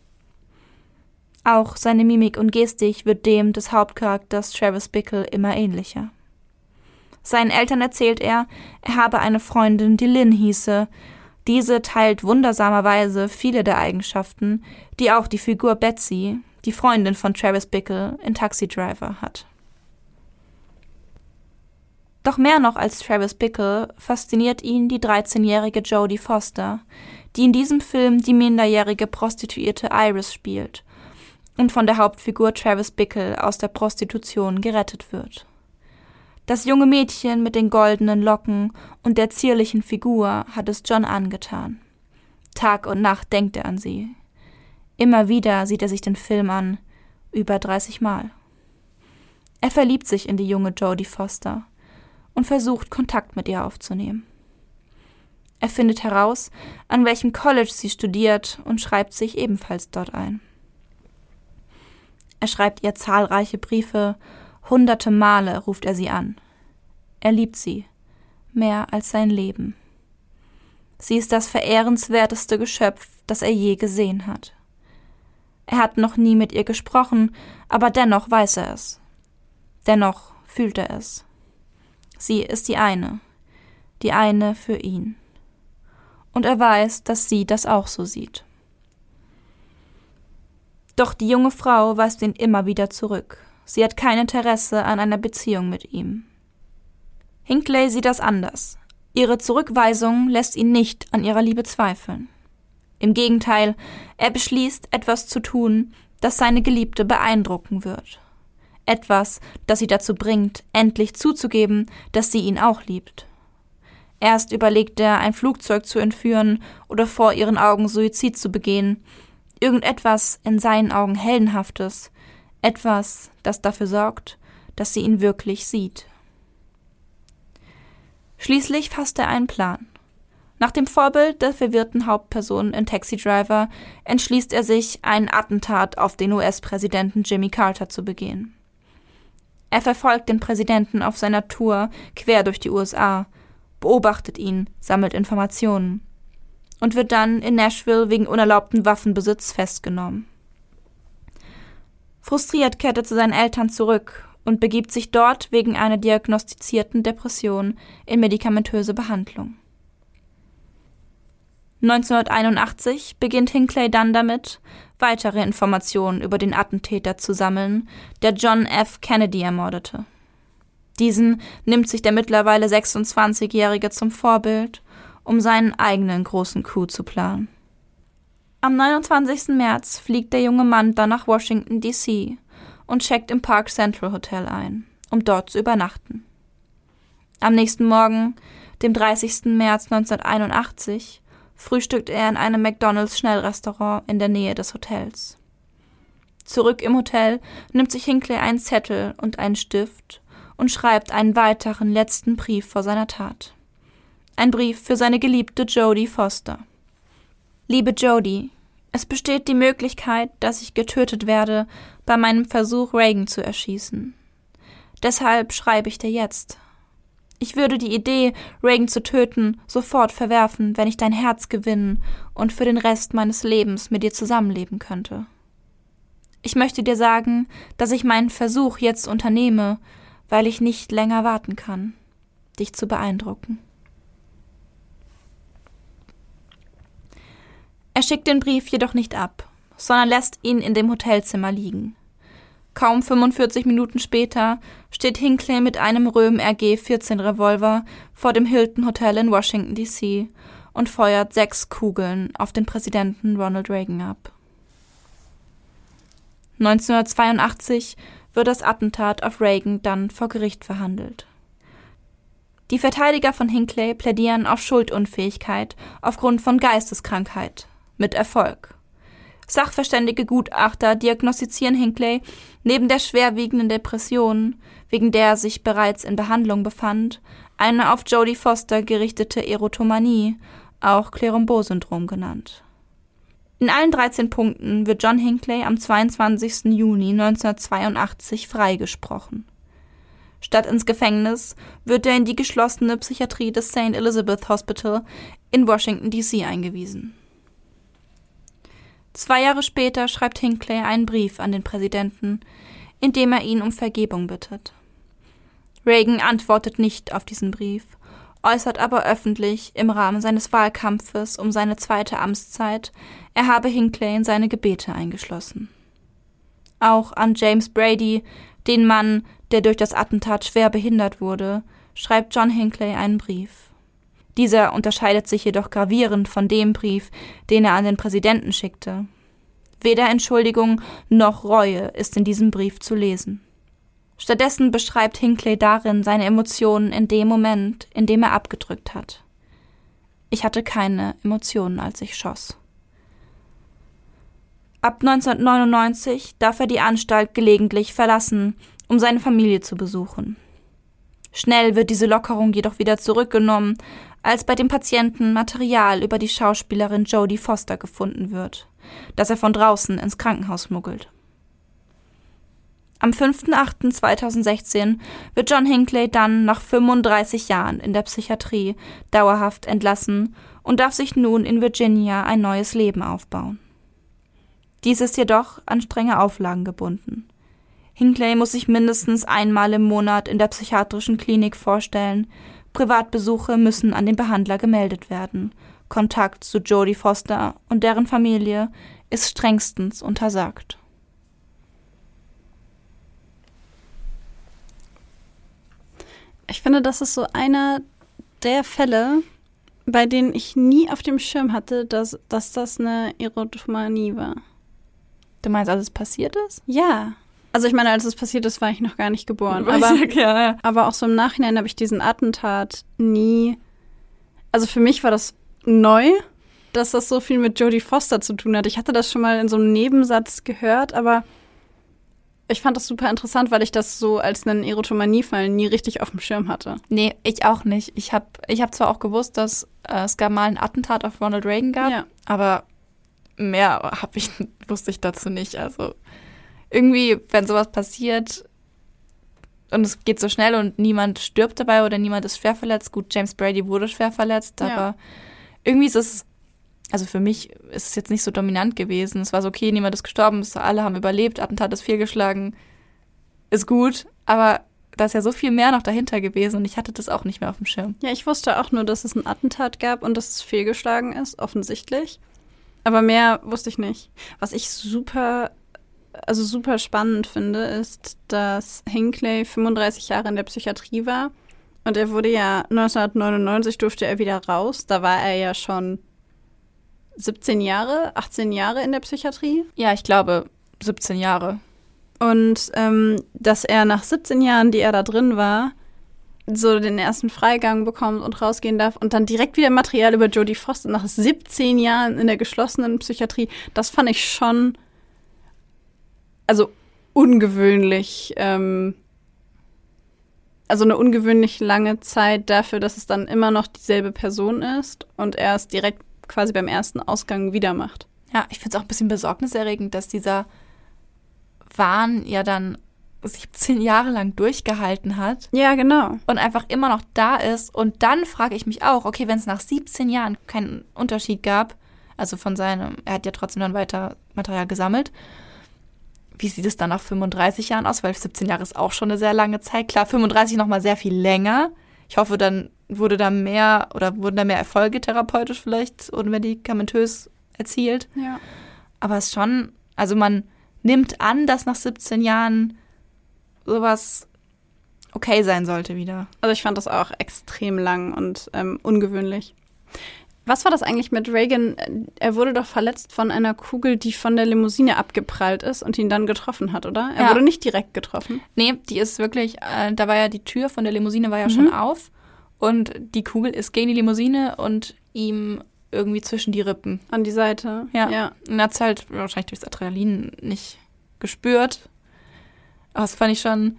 Auch seine Mimik und Gestik wird dem des Hauptcharakters Travis Bickle immer ähnlicher. Seinen Eltern erzählt er, er habe eine Freundin, die Lynn hieße. Diese teilt wundersamerweise viele der Eigenschaften, die auch die Figur Betsy, die Freundin von Travis Bickle, in Taxi Driver hat. Doch mehr noch als Travis Bickle fasziniert ihn die dreizehnjährige Jodie Foster, die in diesem Film die minderjährige Prostituierte Iris spielt und von der Hauptfigur Travis Bickle aus der Prostitution gerettet wird. Das junge Mädchen mit den goldenen Locken und der zierlichen Figur hat es John angetan. Tag und Nacht denkt er an sie. Immer wieder sieht er sich den Film an, über dreißig Mal. Er verliebt sich in die junge Jodie Foster und versucht, Kontakt mit ihr aufzunehmen. Er findet heraus, an welchem College sie studiert und schreibt sich ebenfalls dort ein. Er schreibt ihr zahlreiche Briefe, hunderte Male ruft er sie an. Er liebt sie, mehr als sein Leben. Sie ist das verehrenswerteste Geschöpf, das er je gesehen hat. Er hat noch nie mit ihr gesprochen, aber dennoch weiß er es. Dennoch fühlt er es. Sie ist die eine, die eine für ihn. Und er weiß, dass sie das auch so sieht. Doch die junge Frau weist ihn immer wieder zurück. Sie hat kein Interesse an einer Beziehung mit ihm. Hinckley sieht das anders. Ihre Zurückweisung lässt ihn nicht an ihrer Liebe zweifeln. Im Gegenteil, er beschließt, etwas zu tun, das seine Geliebte beeindrucken wird. Etwas, das sie dazu bringt, endlich zuzugeben, dass sie ihn auch liebt. Erst überlegt er, ein Flugzeug zu entführen oder vor ihren Augen Suizid zu begehen. Irgendetwas in seinen Augen Heldenhaftes. Etwas, das dafür sorgt, dass sie ihn wirklich sieht. Schließlich fasst er einen Plan. Nach dem Vorbild der verwirrten Hauptperson in Taxi Driver entschließt er sich, ein Attentat auf den U S-Präsidenten Jimmy Carter zu begehen. Er verfolgt den Präsidenten auf seiner Tour quer durch die U S A, beobachtet ihn, sammelt Informationen und wird dann in Nashville wegen unerlaubten Waffenbesitz festgenommen. Frustriert kehrt er zu seinen Eltern zurück und begibt sich dort wegen einer diagnostizierten Depression in medikamentöse Behandlung. neunzehnhunderteinundachtzig beginnt Hinckley dann damit, weitere Informationen über den Attentäter zu sammeln, der John F. Kennedy ermordete. Diesen nimmt sich der mittlerweile sechsundzwanzigjährige zum Vorbild, um seinen eigenen großen Coup zu planen. Am neunundzwanzigsten März fliegt der junge Mann dann nach Washington, D C und checkt im Park Central Hotel ein, um dort zu übernachten. Am nächsten Morgen, dem dreißigsten März neunzehnhunderteinundachtzig, frühstückt er in einem McDonald's-Schnellrestaurant in der Nähe des Hotels. Zurück im Hotel nimmt sich Hinckley einen Zettel und einen Stift und schreibt einen weiteren letzten Brief vor seiner Tat. Ein Brief für seine geliebte Jodie Foster. Liebe Jodie, es besteht die Möglichkeit, dass ich getötet werde bei meinem Versuch, Reagan zu erschießen. Deshalb schreibe ich dir jetzt. Ich würde die Idee, Reagan zu töten, sofort verwerfen, wenn ich dein Herz gewinnen und für den Rest meines Lebens mit dir zusammenleben könnte. Ich möchte dir sagen, dass ich meinen Versuch jetzt unternehme, weil ich nicht länger warten kann, dich zu beeindrucken. Er schickt den Brief jedoch nicht ab, sondern lässt ihn in dem Hotelzimmer liegen. Kaum fünfundvierzig Minuten später steht Hinckley mit einem Röhm R G vierzehn Revolver vor dem Hilton Hotel in Washington, D C und feuert sechs Kugeln auf den Präsidenten Ronald Reagan ab. neunzehnhundertzweiundachtzig wird das Attentat auf Reagan dann vor Gericht verhandelt. Die Verteidiger von Hinckley plädieren auf Schuldunfähigkeit aufgrund von Geisteskrankheit, mit Erfolg. Sachverständige Gutachter diagnostizieren Hinckley neben der schwerwiegenden Depression, wegen der er sich bereits in Behandlung befand, eine auf Jodie Foster gerichtete Erotomanie, auch Clérambault-Syndrom genannt. In allen dreizehn Punkten wird John Hinckley am zweiundzwanzigsten Juni neunzehnhundertzweiundachtzig freigesprochen. Statt ins Gefängnis wird er in die geschlossene Psychiatrie des Saint Elizabeth Hospital in Washington, D C eingewiesen. Zwei Jahre später schreibt Hinckley einen Brief an den Präsidenten, in dem er ihn um Vergebung bittet. Reagan antwortet nicht auf diesen Brief, äußert aber öffentlich im Rahmen seines Wahlkampfes um seine zweite Amtszeit, er habe Hinckley in seine Gebete eingeschlossen. Auch an James Brady, den Mann, der durch das Attentat schwer behindert wurde, schreibt John Hinckley einen Brief. Dieser unterscheidet sich jedoch gravierend von dem Brief, den er an den Präsidenten schickte. Weder Entschuldigung noch Reue ist in diesem Brief zu lesen. Stattdessen beschreibt Hinckley darin seine Emotionen in dem Moment, in dem er abgedrückt hat. Ich hatte keine Emotionen, als ich schoss. Ab neunzehnhundertneunundneunzig darf er die Anstalt gelegentlich verlassen, um seine Familie zu besuchen. Schnell wird diese Lockerung jedoch wieder zurückgenommen, als bei dem Patienten Material über die Schauspielerin Jodie Foster gefunden wird, das er von draußen ins Krankenhaus schmuggelt. Am fünften achten zweitausendsechzehn wird John Hinckley dann nach fünfunddreißig Jahren in der Psychiatrie dauerhaft entlassen und darf sich nun in Virginia ein neues Leben aufbauen. Dies ist jedoch an strenge Auflagen gebunden. Hinckley muss sich mindestens einmal im Monat in der psychiatrischen Klinik vorstellen, Privatbesuche müssen an den Behandler gemeldet werden, Kontakt zu Jodie Foster und deren Familie ist strengstens untersagt. Ich finde, das ist so einer der Fälle, bei denen ich nie auf dem Schirm hatte, dass, dass das eine Erotomanie war. Du meinst, als es passiert ist? Ja. Also ich meine, als es passiert ist, war ich noch gar nicht geboren. Aber, aber, ja, ja. aber auch so im Nachhinein habe ich diesen Attentat nie... Also für mich war das neu, dass das so viel mit Jodie Foster zu tun hat. Ich hatte das schon mal in so einem Nebensatz gehört, aber ich fand das super interessant, weil ich das so als einen Erotomanie-Fall nie richtig auf dem Schirm hatte. Nee, ich auch nicht. Ich habe ich hab zwar auch gewusst, dass äh, es gar mal ein Attentat auf Ronald Reagan gab, ja. aber mehr hab ich, wusste ich dazu nicht. Also irgendwie, wenn sowas passiert und es geht so schnell und niemand stirbt dabei oder niemand ist schwer verletzt. Gut, James Brady wurde schwer verletzt, Ja. aber irgendwie ist es, also für mich ist es jetzt nicht so dominant gewesen. Es war so, okay, niemand ist gestorben, alle haben überlebt, Attentat ist fehlgeschlagen, ist gut, aber da ist ja so viel mehr noch dahinter gewesen und ich hatte das auch nicht mehr auf dem Schirm. Ja, ich wusste auch nur, dass es ein Attentat gab und dass es fehlgeschlagen ist, offensichtlich. Aber mehr wusste ich nicht. Was ich super, also super spannend finde, ist, dass Hinckley fünfunddreißig Jahre in der Psychiatrie war. Und er wurde ja neunzehnhundertneunundneunzig durfte er wieder raus. Da war er ja schon siebzehn Jahre, achtzehn Jahre in der Psychiatrie. Ja, ich glaube siebzehn Jahre. Und ähm, dass er nach siebzehn Jahren, die er da drin war, so den ersten Freigang bekommt und rausgehen darf und dann direkt wieder Material über Jodie Foster nach siebzehn Jahren in der geschlossenen Psychiatrie, das fand ich schon, also ungewöhnlich, ähm, also eine ungewöhnlich lange Zeit dafür, dass es dann immer noch dieselbe Person ist und er es direkt quasi beim ersten Ausgang wieder macht. Ja, ich finde es auch ein bisschen besorgniserregend, dass dieser Wahn ja dann siebzehn Jahre lang durchgehalten hat. Ja, genau. Und einfach immer noch da ist. Und dann frage ich mich auch, okay, wenn es nach siebzehn Jahren keinen Unterschied gab, also von seinem, er hat ja trotzdem dann weiter Material gesammelt, wie sieht es dann nach fünfunddreißig Jahren aus? Weil siebzehn Jahre ist auch schon eine sehr lange Zeit. Klar, fünfunddreißig noch mal sehr viel länger. Ich hoffe, dann wurde da mehr oder wurden da mehr Erfolge therapeutisch vielleicht oder medikamentös erzielt. Ja. Aber es ist schon, also man nimmt an, dass nach siebzehn Jahren sowas okay sein sollte wieder. Also ich fand das auch extrem lang und ähm, ungewöhnlich. Was war das eigentlich mit Reagan? Er wurde doch verletzt von einer Kugel, die von der Limousine abgeprallt ist und ihn dann getroffen hat, oder? Er ja. wurde nicht direkt getroffen. Nee, die ist wirklich, äh, da war ja die Tür von der Limousine war ja Mhm. schon auf und die Kugel ist gegen die Limousine und ihm irgendwie zwischen die Rippen. An die Seite. Ja. ja. Und er hat es halt wahrscheinlich durchs Adrenalin nicht gespürt. Aber das fand ich schon.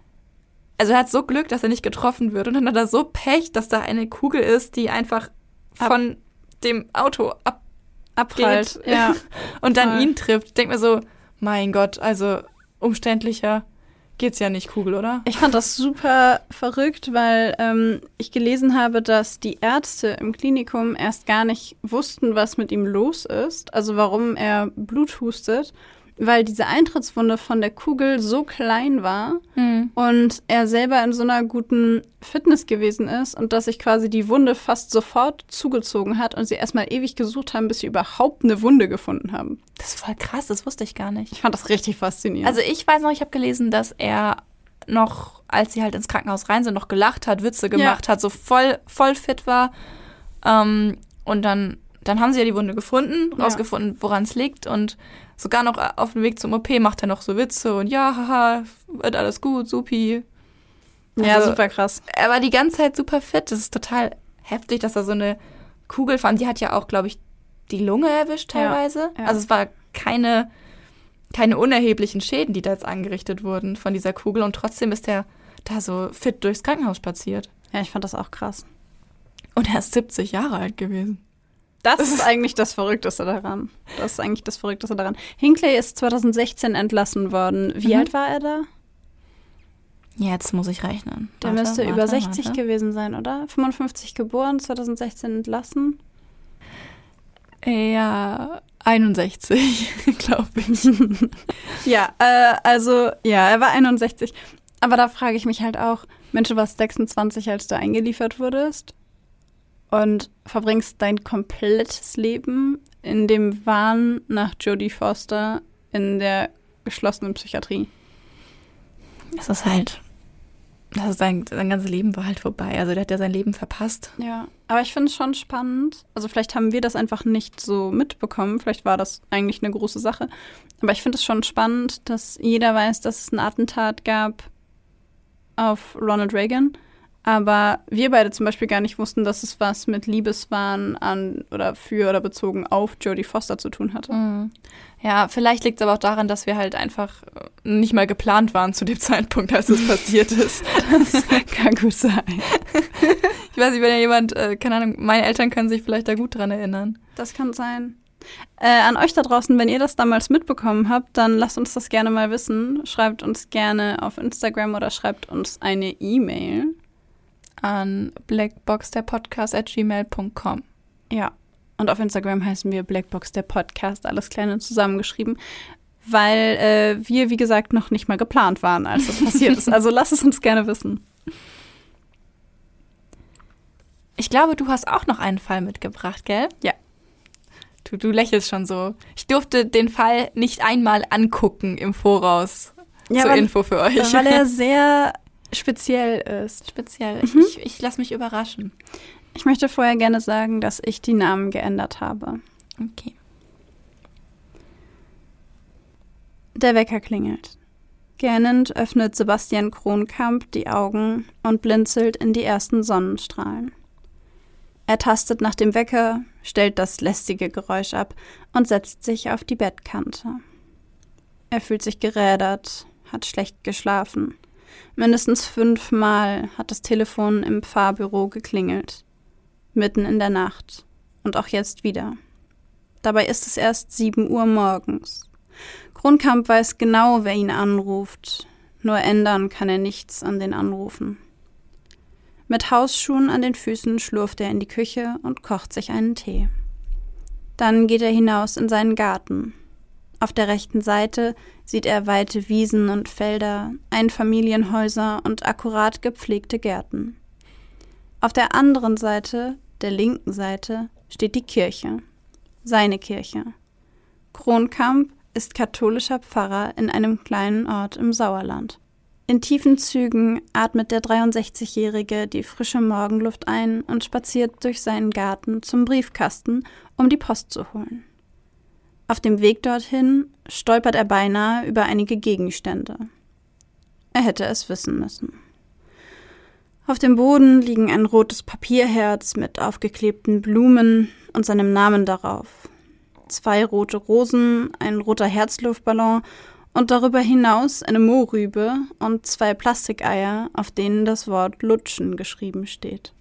Also er hat so Glück, dass er nicht getroffen wird. Und dann hat er so Pech, dass da eine Kugel ist, die einfach von Ab- dem Auto ab abprallt. Ja. und dann Voll. ihn trifft. Ich denke mir so, mein Gott, also umständlicher geht's ja nicht, Kugel, oder? Ich fand das super verrückt, weil ähm, ich gelesen habe, dass die Ärzte im Klinikum erst gar nicht wussten, was mit ihm los ist. Also warum er Blut hustet. Weil diese Eintrittswunde von der Kugel so klein war Mhm. und er selber in so einer guten Fitness gewesen ist und dass sich quasi die Wunde fast sofort zugezogen hat und sie erstmal ewig gesucht haben, bis sie überhaupt eine Wunde gefunden haben. Das ist voll krass, das wusste ich gar nicht. Ich fand das richtig faszinierend. Also ich weiß noch, ich habe gelesen, dass er noch, als sie halt ins Krankenhaus rein sind, noch gelacht hat, Witze gemacht hat, so voll, voll fit war. Ähm, und dann, dann haben sie ja die Wunde gefunden, Ja. rausgefunden, woran es liegt. Und sogar noch auf dem Weg zum O P macht er noch so Witze und ja, haha, wird alles gut, supi. ja, also- super krass. Er war die ganze Zeit super fit. Das ist total heftig, dass er so eine Kugel fand. Die hat ja auch, glaube ich, die Lunge erwischt Ja, teilweise. ja. Also es war keine, keine unerheblichen Schäden, die da jetzt angerichtet wurden von dieser Kugel. Und trotzdem ist er da so fit durchs Krankenhaus spaziert. Ja, ich fand das auch krass. Und er ist siebzig Jahre alt gewesen. Das ist eigentlich das Verrückteste daran. Das ist eigentlich das Verrückteste daran. Hinckley ist zweitausendsechzehn entlassen worden. Wie Mhm. alt war er da? Jetzt muss ich rechnen. Der Warte, müsste warte, über sechzig warte. gewesen sein, oder? fünfundfünfzig geboren, zweitausendsechzehn entlassen. Ja, einundsechzig, glaube ich. Ja, äh, also, ja, er war einundsechzig. Aber da frage ich mich halt auch, Mensch, du warst sechsundzwanzig, als du eingeliefert wurdest und verbringst dein komplettes Leben in dem Wahn nach Jodie Foster in der geschlossenen Psychiatrie. Es ist halt, das ist sein, sein ganzes Leben war halt vorbei. Also der hat ja sein Leben verpasst. Ja, aber ich finde es schon spannend. Also vielleicht haben wir das einfach nicht so mitbekommen. Vielleicht war das eigentlich eine große Sache. Aber ich finde es schon spannend, dass jeder weiß, dass es ein Attentat gab auf Ronald Reagan. Aber wir beide zum Beispiel gar nicht wussten, dass es was mit Liebeswahn an oder für oder bezogen auf Jodie Foster zu tun hatte. Mhm. Ja, vielleicht liegt es aber auch daran, dass wir halt einfach nicht mal geplant waren zu dem Zeitpunkt, als es passiert ist. Das kann gut sein. Ich weiß nicht, wenn ja jemand, äh, keine Ahnung, meine Eltern können sich vielleicht da gut dran erinnern. Das kann sein. Äh, an euch da draußen, wenn ihr das damals mitbekommen habt, dann lasst uns das gerne mal wissen. Schreibt uns gerne auf Instagram oder schreibt uns eine E-Mail. An blackboxderpodcast at gmail punkt com. Ja, und auf Instagram heißen wir Blackbox der Podcast, alles klein und zusammengeschrieben. weil äh, wir, wie gesagt, noch nicht mal geplant waren, als das passiert ist. Also lass es uns gerne wissen. Ich glaube, du hast auch noch einen Fall mitgebracht, gell? Ja. Du, du lächelst schon so. Ich durfte den Fall nicht einmal angucken im Voraus. Ja, zur weil, Info für euch. Weil er sehr speziell ist. Speziell. Mhm. Ich, ich lasse mich überraschen. Ich möchte vorher gerne sagen, dass ich die Namen geändert habe. Okay. Der Wecker klingelt. Gähnend öffnet Sebastian Kronkamp die Augen und blinzelt in die ersten Sonnenstrahlen. Er tastet nach dem Wecker, stellt das lästige Geräusch ab und setzt sich auf die Bettkante. Er fühlt sich gerädert, hat schlecht geschlafen. Mindestens fünfmal hat das Telefon im Pfarrbüro geklingelt. Mitten in der Nacht. Und auch jetzt wieder. Dabei ist es erst sieben Uhr morgens. Kronkamp weiß genau, wer ihn anruft. Nur ändern kann er nichts an den Anrufen. Mit Hausschuhen an den Füßen schlurft er in die Küche und kocht sich einen Tee. Dann geht er hinaus in seinen Garten. Auf der rechten Seite sieht er weite Wiesen und Felder, Einfamilienhäuser und akkurat gepflegte Gärten. Auf der anderen Seite, der linken Seite, steht die Kirche. Seine Kirche. Kronkamp ist katholischer Pfarrer in einem kleinen Ort im Sauerland. In tiefen Zügen atmet der dreiundsechzigjährige die frische Morgenluft ein und spaziert durch seinen Garten zum Briefkasten, um die Post zu holen. Auf dem Weg dorthin stolpert er beinahe über einige Gegenstände. Er hätte es wissen müssen. Auf dem Boden liegen ein rotes Papierherz mit aufgeklebten Blumen und seinem Namen darauf. Zwei rote Rosen, ein roter Herzluftballon und darüber hinaus eine Mohrrübe und zwei Plastikeier, auf denen das Wort Lutschen geschrieben steht.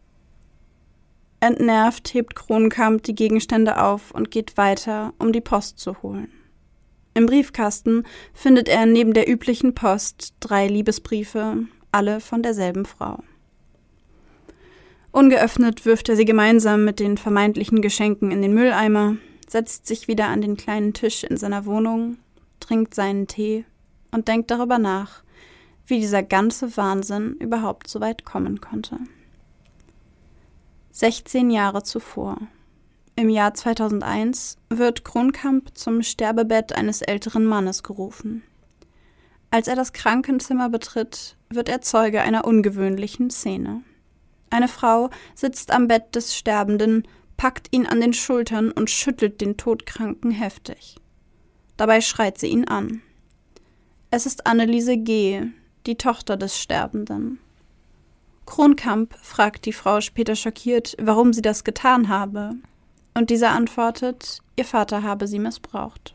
Entnervt hebt Kronkamp die Gegenstände auf und geht weiter, um die Post zu holen. Im Briefkasten findet er neben der üblichen Post drei Liebesbriefe, alle von derselben Frau. Ungeöffnet wirft er sie gemeinsam mit den vermeintlichen Geschenken in den Mülleimer, setzt sich wieder an den kleinen Tisch in seiner Wohnung, trinkt seinen Tee und denkt darüber nach, wie dieser ganze Wahnsinn überhaupt so weit kommen konnte. sechzehn Jahre zuvor, im Jahr zweitausendeins, wird Kronkamp zum Sterbebett eines älteren Mannes gerufen. Als er das Krankenzimmer betritt, wird er Zeuge einer ungewöhnlichen Szene. Eine Frau sitzt am Bett des Sterbenden, packt ihn an den Schultern und schüttelt den Todkranken heftig. Dabei schreit sie ihn an. Es ist Anneliese G., die Tochter des Sterbenden. Kronkamp fragt die Frau später schockiert, warum sie das getan habe. Und diese antwortet, ihr Vater habe sie missbraucht.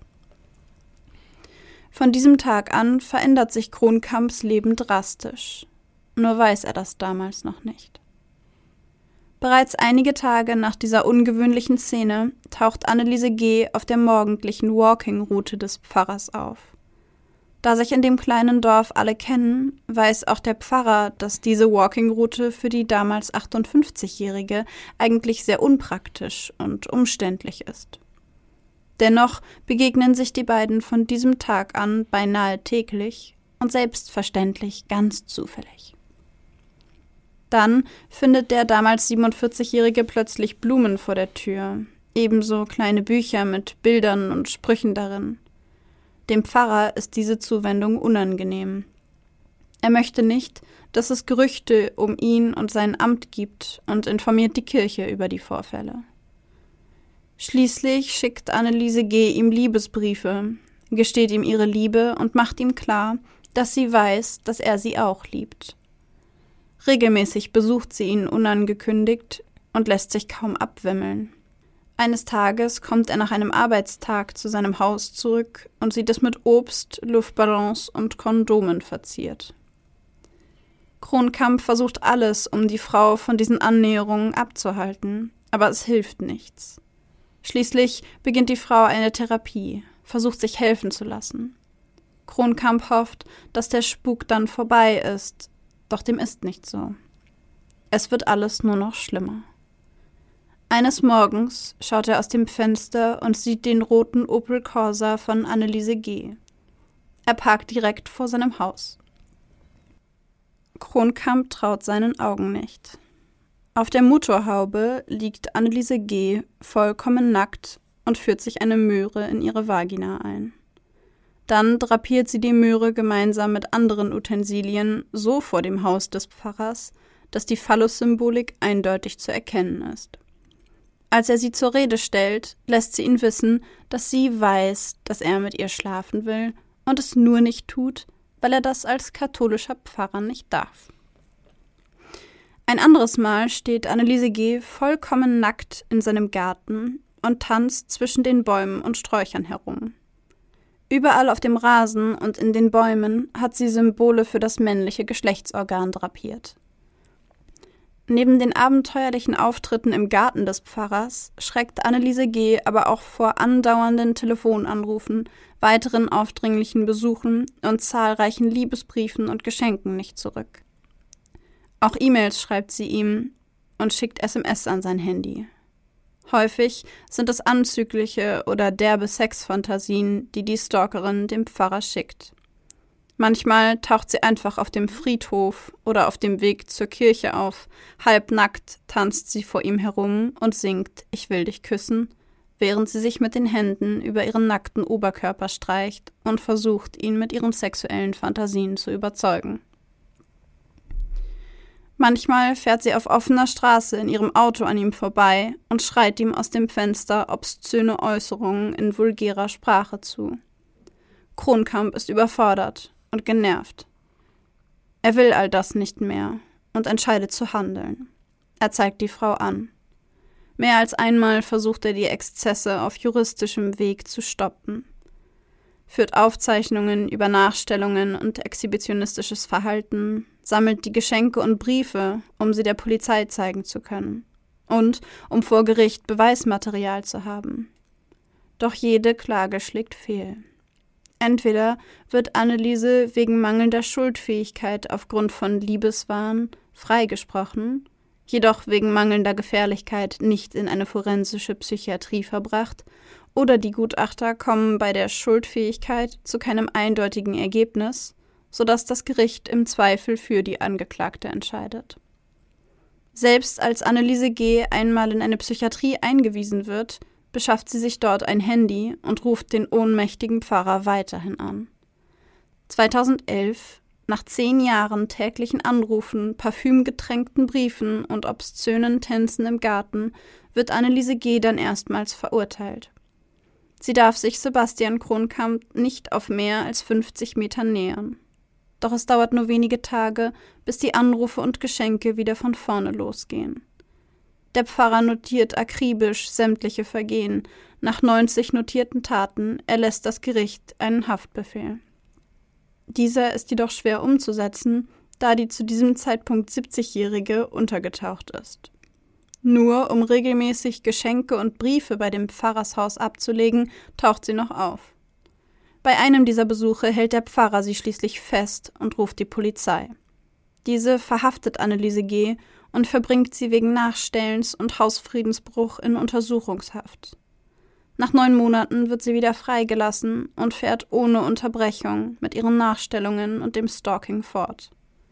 Von diesem Tag an verändert sich Kronkamps Leben drastisch. Nur weiß er das damals noch nicht. Bereits einige Tage nach dieser ungewöhnlichen Szene taucht Anneliese G. auf der morgendlichen Walking-Route des Pfarrers auf. Da sich in dem kleinen Dorf alle kennen, weiß auch der Pfarrer, dass diese Walking-Route für die damals achtundfünfzigjährige eigentlich sehr unpraktisch und umständlich ist. Dennoch begegnen sich die beiden von diesem Tag an beinahe täglich und selbstverständlich ganz zufällig. Dann findet der damals siebenundvierzigjährige plötzlich Blumen vor der Tür, ebenso kleine Bücher mit Bildern und Sprüchen darin. Dem Pfarrer ist diese Zuwendung unangenehm. Er möchte nicht, dass es Gerüchte um ihn und sein Amt gibt und informiert die Kirche über die Vorfälle. Schließlich schickt Anneliese G. ihm Liebesbriefe, gesteht ihm ihre Liebe und macht ihm klar, dass sie weiß, dass er sie auch liebt. Regelmäßig besucht sie ihn unangekündigt und lässt sich kaum abwimmeln. Eines Tages kommt er nach einem Arbeitstag zu seinem Haus zurück und sieht es mit Obst, Luftballons und Kondomen verziert. Kronkamp versucht alles, um die Frau von diesen Annäherungen abzuhalten, aber es hilft nichts. Schließlich beginnt die Frau eine Therapie, versucht sich helfen zu lassen. Kronkamp hofft, dass der Spuk dann vorbei ist, doch dem ist nicht so. Es wird alles nur noch schlimmer. Eines Morgens schaut er aus dem Fenster und sieht den roten Opel Corsa von Anneliese G. Er parkt direkt vor seinem Haus. Kronkamp traut seinen Augen nicht. Auf der Motorhaube liegt Anneliese G. vollkommen nackt und führt sich eine Möhre in ihre Vagina ein. Dann drapiert sie die Möhre gemeinsam mit anderen Utensilien so vor dem Haus des Pfarrers, dass die Phallus-Symbolik eindeutig zu erkennen ist. Als er sie zur Rede stellt, lässt sie ihn wissen, dass sie weiß, dass er mit ihr schlafen will und es nur nicht tut, weil er das als katholischer Pfarrer nicht darf. Ein anderes Mal steht Anneliese G. vollkommen nackt in seinem Garten und tanzt zwischen den Bäumen und Sträuchern herum. Überall auf dem Rasen und in den Bäumen hat sie Symbole für das männliche Geschlechtsorgan drapiert. Neben den abenteuerlichen Auftritten im Garten des Pfarrers schreckt Anneliese G. aber auch vor andauernden Telefonanrufen, weiteren aufdringlichen Besuchen und zahlreichen Liebesbriefen und Geschenken nicht zurück. Auch E-Mails schreibt sie ihm und schickt S M S an sein Handy. Häufig sind es anzügliche oder derbe Sexfantasien, die die Stalkerin dem Pfarrer schickt. Manchmal taucht sie einfach auf dem Friedhof oder auf dem Weg zur Kirche auf. Halbnackt tanzt sie vor ihm herum und singt »Ich will dich küssen«, während sie sich mit den Händen über ihren nackten Oberkörper streicht und versucht, ihn mit ihren sexuellen Fantasien zu überzeugen. Manchmal fährt sie auf offener Straße in ihrem Auto an ihm vorbei und schreit ihm aus dem Fenster obszöne Äußerungen in vulgärer Sprache zu. Kronkamp ist überfordert und genervt. Er will all das nicht mehr und entscheidet zu handeln. Er zeigt die Frau an. Mehr als einmal versucht er, die Exzesse auf juristischem Weg zu stoppen. Führt Aufzeichnungen über Nachstellungen und exhibitionistisches Verhalten, sammelt die Geschenke und Briefe, um sie der Polizei zeigen zu können und um vor Gericht Beweismaterial zu haben. Doch jede Klage schlägt fehl. Entweder wird Anneliese wegen mangelnder Schuldfähigkeit aufgrund von Liebeswahn freigesprochen, jedoch wegen mangelnder Gefährlichkeit nicht in eine forensische Psychiatrie verbracht, oder die Gutachter kommen bei der Schuldfähigkeit zu keinem eindeutigen Ergebnis, sodass das Gericht im Zweifel für die Angeklagte entscheidet. Selbst als Anneliese G. einmal in eine Psychiatrie eingewiesen wird, beschafft sie sich dort ein Handy und ruft den ohnmächtigen Pfarrer weiterhin an. zweitausendelf, nach zehn Jahren täglichen Anrufen, parfümgetränkten Briefen und obszönen Tänzen im Garten, wird Anneliese G. dann erstmals verurteilt. Sie darf sich Sebastian Kronkamp nicht auf mehr als fünfzig Meter nähern. Doch es dauert nur wenige Tage, bis die Anrufe und Geschenke wieder von vorne losgehen. Der Pfarrer notiert akribisch sämtliche Vergehen. Nach neunzig notierten Taten erlässt das Gericht einen Haftbefehl. Dieser ist jedoch schwer umzusetzen, da die zu diesem Zeitpunkt siebzigjährige untergetaucht ist. Nur um regelmäßig Geschenke und Briefe bei dem Pfarrershaus abzulegen, taucht sie noch auf. Bei einem dieser Besuche hält der Pfarrer sie schließlich fest und ruft die Polizei. Diese verhaftet Anneliese G. und verbringt sie wegen Nachstellens und Hausfriedensbruch in Untersuchungshaft. Nach neun Monaten wird sie wieder freigelassen und fährt ohne Unterbrechung mit ihren Nachstellungen und dem Stalking fort.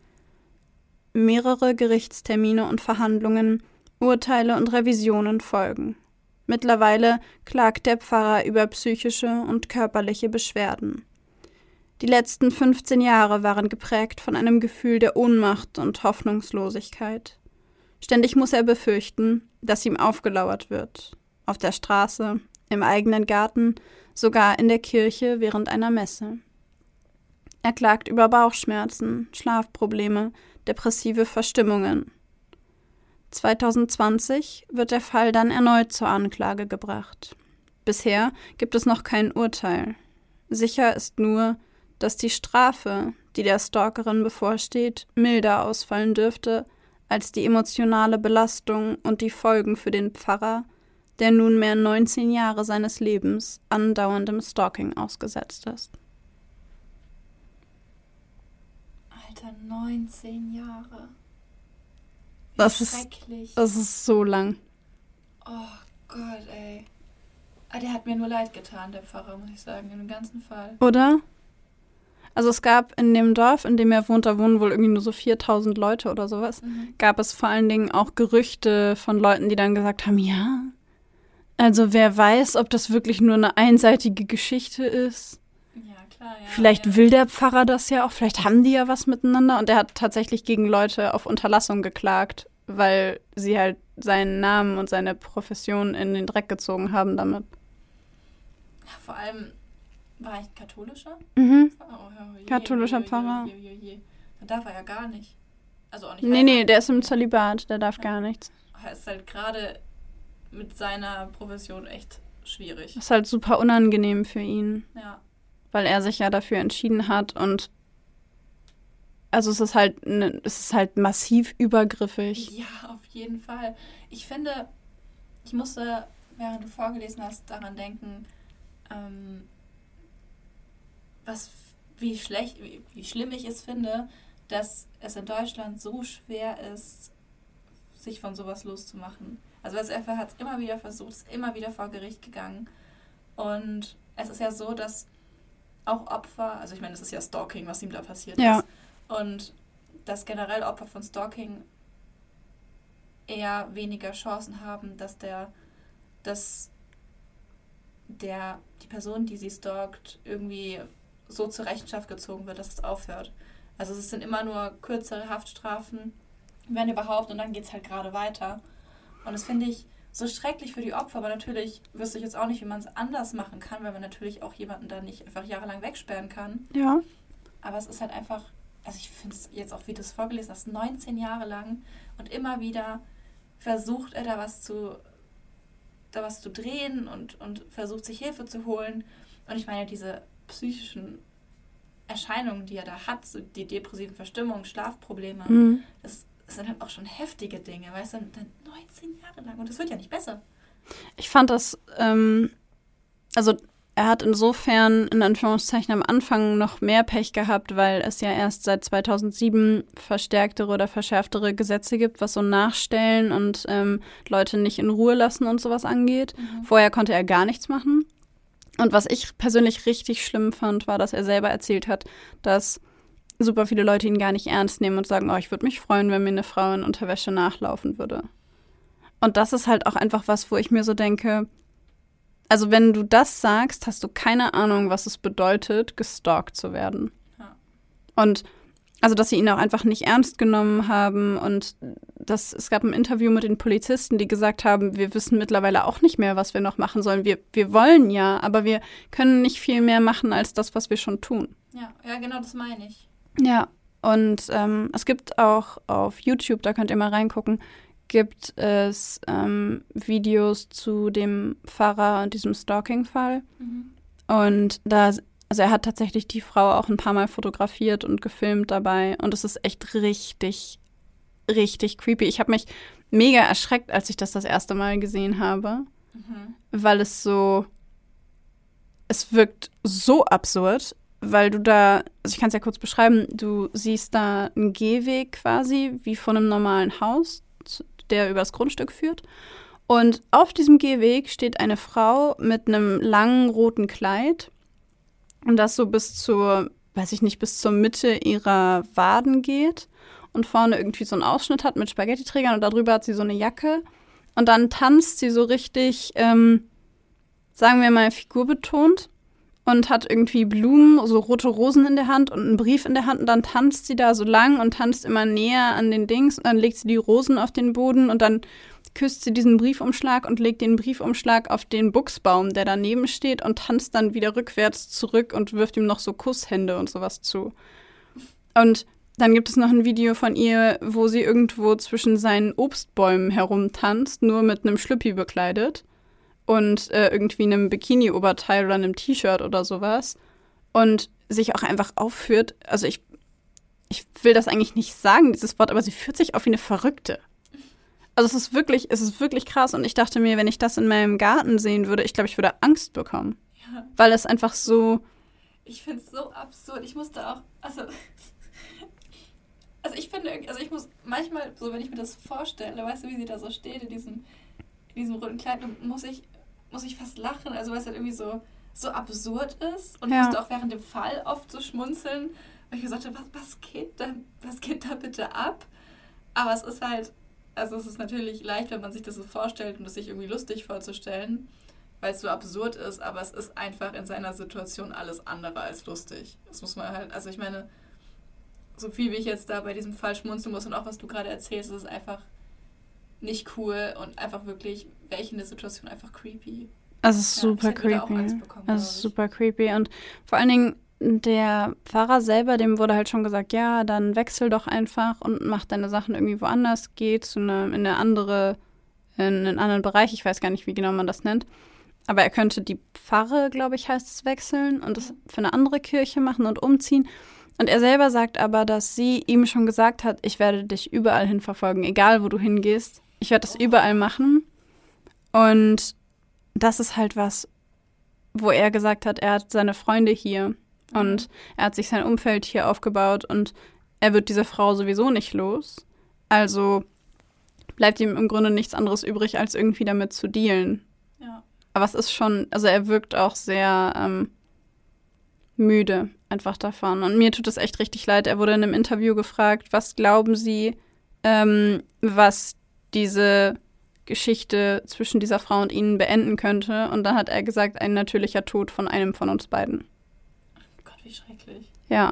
Mehrere Gerichtstermine und Verhandlungen, Urteile und Revisionen folgen. Mittlerweile klagt der Pfarrer über psychische und körperliche Beschwerden. Die letzten fünfzehn Jahre waren geprägt von einem Gefühl der Ohnmacht und Hoffnungslosigkeit. Ständig muss er befürchten, dass ihm aufgelauert wird. Auf der Straße, im eigenen Garten, sogar in der Kirche während einer Messe. Er klagt über Bauchschmerzen, Schlafprobleme, depressive Verstimmungen. zweitausendzwanzig wird der Fall dann erneut zur Anklage gebracht. Bisher gibt es noch kein Urteil. Sicher ist nur, dass die Strafe, die der Stalkerin bevorsteht, milder ausfallen dürfte als die emotionale Belastung und die Folgen für den Pfarrer, der nunmehr neunzehn Jahre seines Lebens andauerndem Stalking ausgesetzt ist. Alter, neunzehn Jahre. Das ist, das ist so lang. Oh Gott, ey. Ah, der hat mir nur leid getan, der Pfarrer, muss ich sagen, in dem ganzen Fall. Oder? Also es gab in dem Dorf, in dem er wohnt, da wohnen wohl irgendwie nur so viertausend Leute oder sowas, mhm. gab es vor allen Dingen auch Gerüchte von Leuten, die dann gesagt haben, ja, also wer weiß, ob das wirklich nur eine einseitige Geschichte ist. Ja, klar, ja. Vielleicht ja. will der Pfarrer das ja auch, vielleicht haben die ja was miteinander. Und er hat tatsächlich gegen Leute auf Unterlassung geklagt, weil sie halt seinen Namen und seine Profession in den Dreck gezogen haben damit. Vor allem, war er ein katholischer? Mhm. Oh, oh, je, katholischer je, je, Pfarrer. Je, je, je. Da darf er ja gar nicht. Also auch nicht. Nee, nee, der ist im Zölibat, der darf ja. gar nichts. Er ist halt gerade mit seiner Profession echt schwierig. Das ist halt super unangenehm für ihn. Ja. Weil er sich ja dafür entschieden hat und also es ist halt ne, es ist halt massiv übergriffig. Ja, auf jeden Fall. Ich finde, ich musste, während du vorgelesen hast, daran denken, ähm, was, wie schlecht, wie, wie schlimm ich es finde, dass es in Deutschland so schwer ist, sich von sowas loszumachen. Also das S F hat es immer wieder versucht, ist immer wieder vor Gericht gegangen. Und es ist ja so, dass auch Opfer, also ich meine, es ist ja Stalking, was ihm da passiert ja. ist. Und dass generell Opfer von Stalking eher weniger Chancen haben, dass der, dass der, die Person, die sie stalkt, irgendwie so zur Rechenschaft gezogen wird, dass es aufhört. Also es sind immer nur kürzere Haftstrafen, wenn überhaupt, und dann geht es halt gerade weiter. Und das finde ich so schrecklich für die Opfer, aber natürlich wüsste ich jetzt auch nicht, wie man es anders machen kann, weil man natürlich auch jemanden da nicht einfach jahrelang wegsperren kann. Ja. Aber es ist halt einfach, also ich finde es jetzt auch, wie du es vorgelesen hast, neunzehn Jahre lang und immer wieder versucht er da was zu, da was zu drehen und, und versucht sich Hilfe zu holen. Und ich meine, diese psychischen Erscheinungen, die er da hat, so die depressiven Verstimmungen, Schlafprobleme, mhm. das Das sind halt auch schon heftige Dinge, weißt du, dann neunzehn Jahre lang und das wird ja nicht besser. Ich fand das, ähm, also er hat insofern in Anführungszeichen am Anfang noch mehr Pech gehabt, weil es ja erst seit zweitausendsieben verstärktere oder verschärftere Gesetze gibt, was so Nachstellen und ähm, Leute nicht in Ruhe lassen und sowas angeht. Mhm. Vorher konnte er gar nichts machen. Und was ich persönlich richtig schlimm fand, war, dass er selber erzählt hat, dass super viele Leute ihn gar nicht ernst nehmen und sagen, oh, ich würde mich freuen, wenn mir eine Frau in Unterwäsche nachlaufen würde. Und das ist halt auch einfach was, wo ich mir so denke, also wenn du das sagst, hast du keine Ahnung, was es bedeutet, gestalkt zu werden. Ja. Und also, dass sie ihn auch einfach nicht ernst genommen haben und das, es gab ein Interview mit den Polizisten, die gesagt haben, wir wissen mittlerweile auch nicht mehr, was wir noch machen sollen. Wir, wir wollen ja, aber wir können nicht viel mehr machen als das, was wir schon tun. Ja, ja, genau, das meine ich. Ja, und ähm, es gibt auch auf YouTube, da könnt ihr mal reingucken, gibt es ähm, Videos zu dem Pfarrer und diesem Stalking-Fall. Mhm. Und da, also er hat tatsächlich die Frau auch ein paar Mal fotografiert und gefilmt dabei. Und es ist echt richtig, richtig creepy. Ich habe mich mega erschreckt, als ich das das erste Mal gesehen habe, mhm. weil es so, es wirkt so absurd. Weil du da, also ich kann es ja kurz beschreiben, du siehst da einen Gehweg quasi, wie von einem normalen Haus, der übers Grundstück führt. Und auf diesem Gehweg steht eine Frau mit einem langen roten Kleid und das so bis zur, weiß ich nicht, bis zur Mitte ihrer Waden geht und vorne irgendwie so einen Ausschnitt hat mit Spaghetti-Trägern und darüber hat sie so eine Jacke. Und dann tanzt sie so richtig, ähm, sagen wir mal, figurbetont. Und hat irgendwie Blumen, so rote Rosen in der Hand und einen Brief in der Hand. Und dann tanzt sie da so lang und tanzt immer näher an den Dings. Und dann legt sie die Rosen auf den Boden und dann küsst sie diesen Briefumschlag und legt den Briefumschlag auf den Buchsbaum, der daneben steht und tanzt dann wieder rückwärts zurück und wirft ihm noch so Kusshände und sowas zu. Und dann gibt es noch ein Video von ihr, wo sie irgendwo zwischen seinen Obstbäumen herumtanzt, nur mit einem Schlüppi bekleidet. Und äh, irgendwie einem Bikini-Oberteil oder einem T-Shirt oder sowas und sich auch einfach aufführt, also ich, ich will das eigentlich nicht sagen, dieses Wort, aber sie führt sich auf wie eine Verrückte. Also es ist wirklich, es ist wirklich krass und ich dachte mir, wenn ich das in meinem Garten sehen würde, ich glaube, ich würde Angst bekommen. Ja. Weil es einfach so... Ich finde es so absurd, ich musste auch, also... Also ich finde, also ich muss manchmal, so wenn ich mir das vorstelle, weißt du, wie sie da so steht in diesem... in diesem roten Kleid, muss ich, muss ich fast lachen, also weil es halt irgendwie so, so absurd ist. Und ja. ich musste auch während dem Fall oft so schmunzeln, weil ich gesagt habe, was, was, geht da, was geht da bitte ab? Aber es ist halt, also es ist natürlich leicht, wenn man sich das so vorstellt und es sich irgendwie lustig vorzustellen, weil es so absurd ist, aber es ist einfach in seiner Situation alles andere als lustig. Das muss man halt, also ich meine, so viel wie ich jetzt da bei diesem Fall schmunzeln muss und auch was du gerade erzählst, ist es einfach nicht cool und einfach wirklich, wäre ich in der Situation einfach creepy. Es ist ja, super creepy. Es ist super creepy und vor allen Dingen der Pfarrer selber, dem wurde halt schon gesagt, ja, dann wechsel doch einfach und mach deine Sachen irgendwie woanders, geh zu eine, in eine andere, in einen anderen Bereich, ich weiß gar nicht, wie genau man das nennt, aber er könnte die Pfarre, glaube ich, heißt es, wechseln und das für eine andere Kirche machen und umziehen. Und er selber sagt aber, dass sie ihm schon gesagt hat, ich werde dich überall hin verfolgen, egal wo du hingehst. Ich werde das überall machen. Und das ist halt was, wo er gesagt hat, er hat seine Freunde hier und er hat sich sein Umfeld hier aufgebaut und er wird diese Frau sowieso nicht los. Also bleibt ihm im Grunde nichts anderes übrig, als irgendwie damit zu dealen. Ja. Aber es ist schon, also er wirkt auch sehr ähm, müde einfach davon. Und mir tut es echt richtig leid. Er wurde in einem Interview gefragt, was glauben Sie, ähm, was diese Geschichte zwischen dieser Frau und ihnen beenden könnte. Und dann hat er gesagt, ein natürlicher Tod von einem von uns beiden. Ach Gott, wie schrecklich. Ja.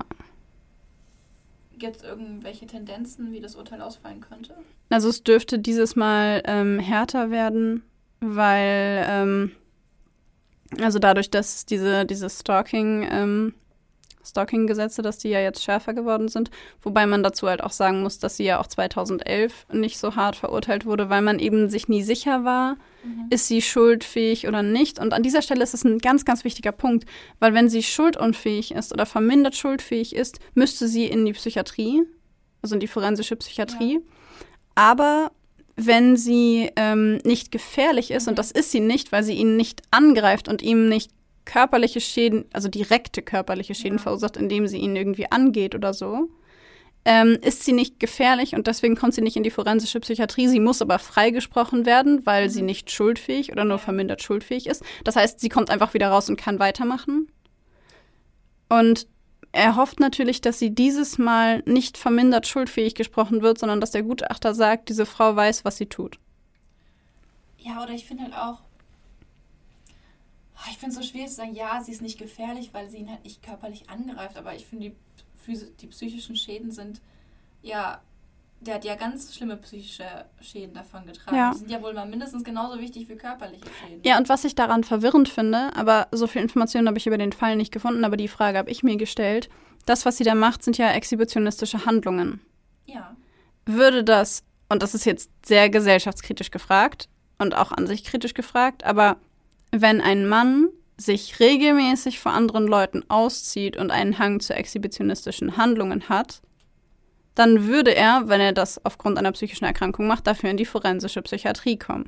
Gibt es irgendwelche Tendenzen, wie das Urteil ausfallen könnte? Also es dürfte dieses Mal ähm, härter werden, weil ähm, also dadurch, dass diese, diese Stalking, ähm, Stalking-Gesetze, dass die ja jetzt schärfer geworden sind, wobei man dazu halt auch sagen muss, dass sie ja auch zweitausendelf nicht so hart verurteilt wurde, weil man eben sich nie sicher war, mhm. ist sie schuldfähig oder nicht. Und an dieser Stelle ist es ein ganz, ganz wichtiger Punkt, weil wenn sie schuldunfähig ist oder vermindert schuldfähig ist, müsste sie in die Psychiatrie, also in die forensische Psychiatrie. Ja. Aber wenn sie ähm, nicht gefährlich ist, mhm. und das ist sie nicht, weil sie ihn nicht angreift und ihm nicht körperliche Schäden, also direkte körperliche Schäden ja. verursacht, indem sie ihn irgendwie angeht oder so, ähm, ist sie nicht gefährlich und deswegen kommt sie nicht in die forensische Psychiatrie. Sie muss aber freigesprochen werden, weil mhm. sie nicht schuldfähig oder nur ja. vermindert schuldfähig ist. Das heißt, sie kommt einfach wieder raus und kann weitermachen. Und er hofft natürlich, dass sie dieses Mal nicht vermindert schuldfähig gesprochen wird, sondern dass der Gutachter sagt, diese Frau weiß, was sie tut. Ja, oder ich finde halt auch, ich finde es so schwierig zu sagen, ja, sie ist nicht gefährlich, weil sie ihn halt nicht körperlich angreift, aber ich finde, die, die psychischen Schäden sind, ja, der hat ja ganz schlimme psychische Schäden davon getragen. Ja. Die sind ja wohl mal mindestens genauso wichtig wie körperliche Schäden. Ja, und was ich daran verwirrend finde, aber so viel Informationen habe ich über den Fall nicht gefunden, aber die Frage habe ich mir gestellt, das, was sie da macht, sind ja exhibitionistische Handlungen. Ja. Würde das, und das ist jetzt sehr gesellschaftskritisch gefragt und auch an sich kritisch gefragt, aber wenn ein Mann sich regelmäßig vor anderen Leuten auszieht und einen Hang zu exhibitionistischen Handlungen hat, dann würde er, wenn er das aufgrund einer psychischen Erkrankung macht, dafür in die forensische Psychiatrie kommen.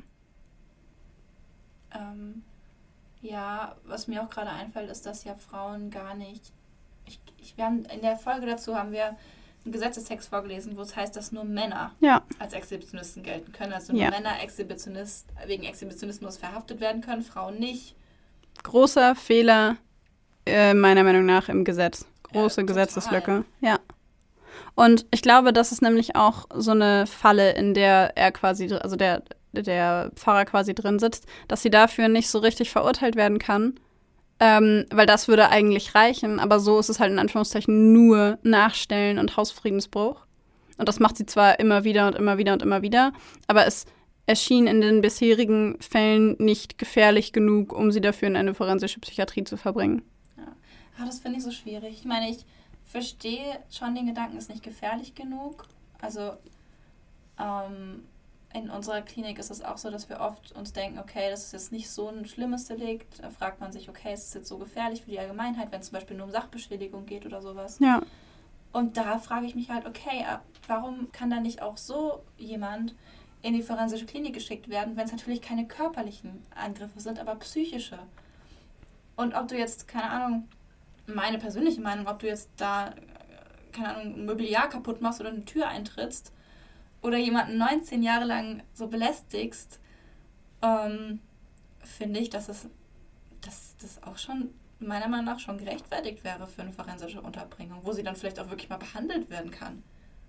Ähm, ja, was mir auch gerade einfällt, ist, dass ja Frauen gar nicht... Ich, ich, wir haben, in der Folge dazu haben wir einen Gesetzestext vorgelesen, wo es heißt, dass nur Männer ja. als Exhibitionisten gelten können. Also nur ja. Männer Exhibitionist, wegen Exhibitionismus verhaftet werden können, Frauen nicht. Großer Fehler, äh, meiner Meinung nach, im Gesetz. Große ja, Gesetzeslücke. Ja. Und ich glaube, das ist nämlich auch so eine Falle, in der er quasi, also der, der Pfarrer quasi drin sitzt, dass sie dafür nicht so richtig verurteilt werden kann. Ähm, weil das würde eigentlich reichen, aber so ist es halt in Anführungszeichen nur Nachstellen und Hausfriedensbruch. Und das macht sie zwar immer wieder und immer wieder und immer wieder, aber es erschien in den bisherigen Fällen nicht gefährlich genug, um sie dafür in eine forensische Psychiatrie zu verbringen. Ja, ah, das finde ich so schwierig. Ich meine, ich verstehe schon den Gedanken, ist nicht gefährlich genug. Also ähm, in unserer Klinik ist es auch so, dass wir oft uns denken, okay, das ist jetzt nicht so ein schlimmes Delikt. Da fragt man sich, okay, ist es jetzt so gefährlich für die Allgemeinheit, wenn es zum Beispiel nur um Sachbeschädigung geht oder sowas. Ja. Und da frage ich mich halt, okay, warum kann da nicht auch so jemand in die forensische Klinik geschickt werden, wenn es natürlich keine körperlichen Angriffe sind, aber psychische. Und ob du jetzt, keine Ahnung, meine persönliche Meinung, ob du jetzt da, keine Ahnung, ein Mobiliar kaputt machst oder eine Tür eintrittst oder jemanden neunzehn Jahre lang so belästigst, ähm, finde ich, dass es dass das auch schon meiner Meinung nach schon gerechtfertigt wäre für eine forensische Unterbringung, wo sie dann vielleicht auch wirklich mal behandelt werden kann.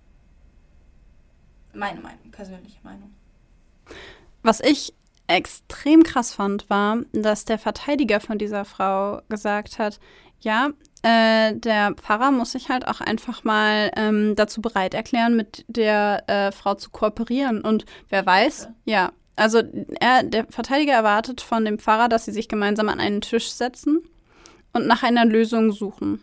Meine Meinung, persönliche Meinung. Was ich extrem krass fand, war, dass der Verteidiger von dieser Frau gesagt hat, ja, äh, der Pfarrer muss sich halt auch einfach mal ähm, dazu bereit erklären, mit der äh, Frau zu kooperieren. Und wer weiß, okay. ja, also er, der Verteidiger erwartet von dem Pfarrer, dass sie sich gemeinsam an einen Tisch setzen und nach einer Lösung suchen.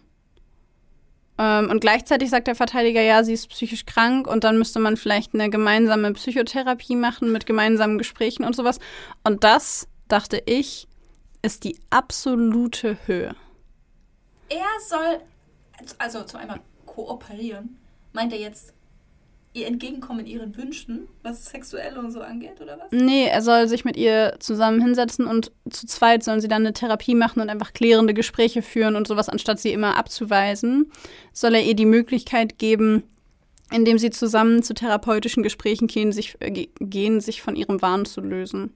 Ähm, und gleichzeitig sagt der Verteidiger, ja, sie ist psychisch krank und dann müsste man vielleicht eine gemeinsame Psychotherapie machen mit gemeinsamen Gesprächen und sowas. Und das, dachte ich, ist die absolute Höhe. Er soll, also zum einmal kooperieren, meint er jetzt ihr entgegenkommen ihren Wünschen, was sexuell und so angeht, oder was? Nee, er soll sich mit ihr zusammen hinsetzen und zu zweit sollen sie dann eine Therapie machen und einfach klärende Gespräche führen und sowas, anstatt sie immer abzuweisen, soll er ihr die Möglichkeit geben, indem sie zusammen zu therapeutischen Gesprächen gehen, sich, äh, gehen, sich von ihrem Wahn zu lösen.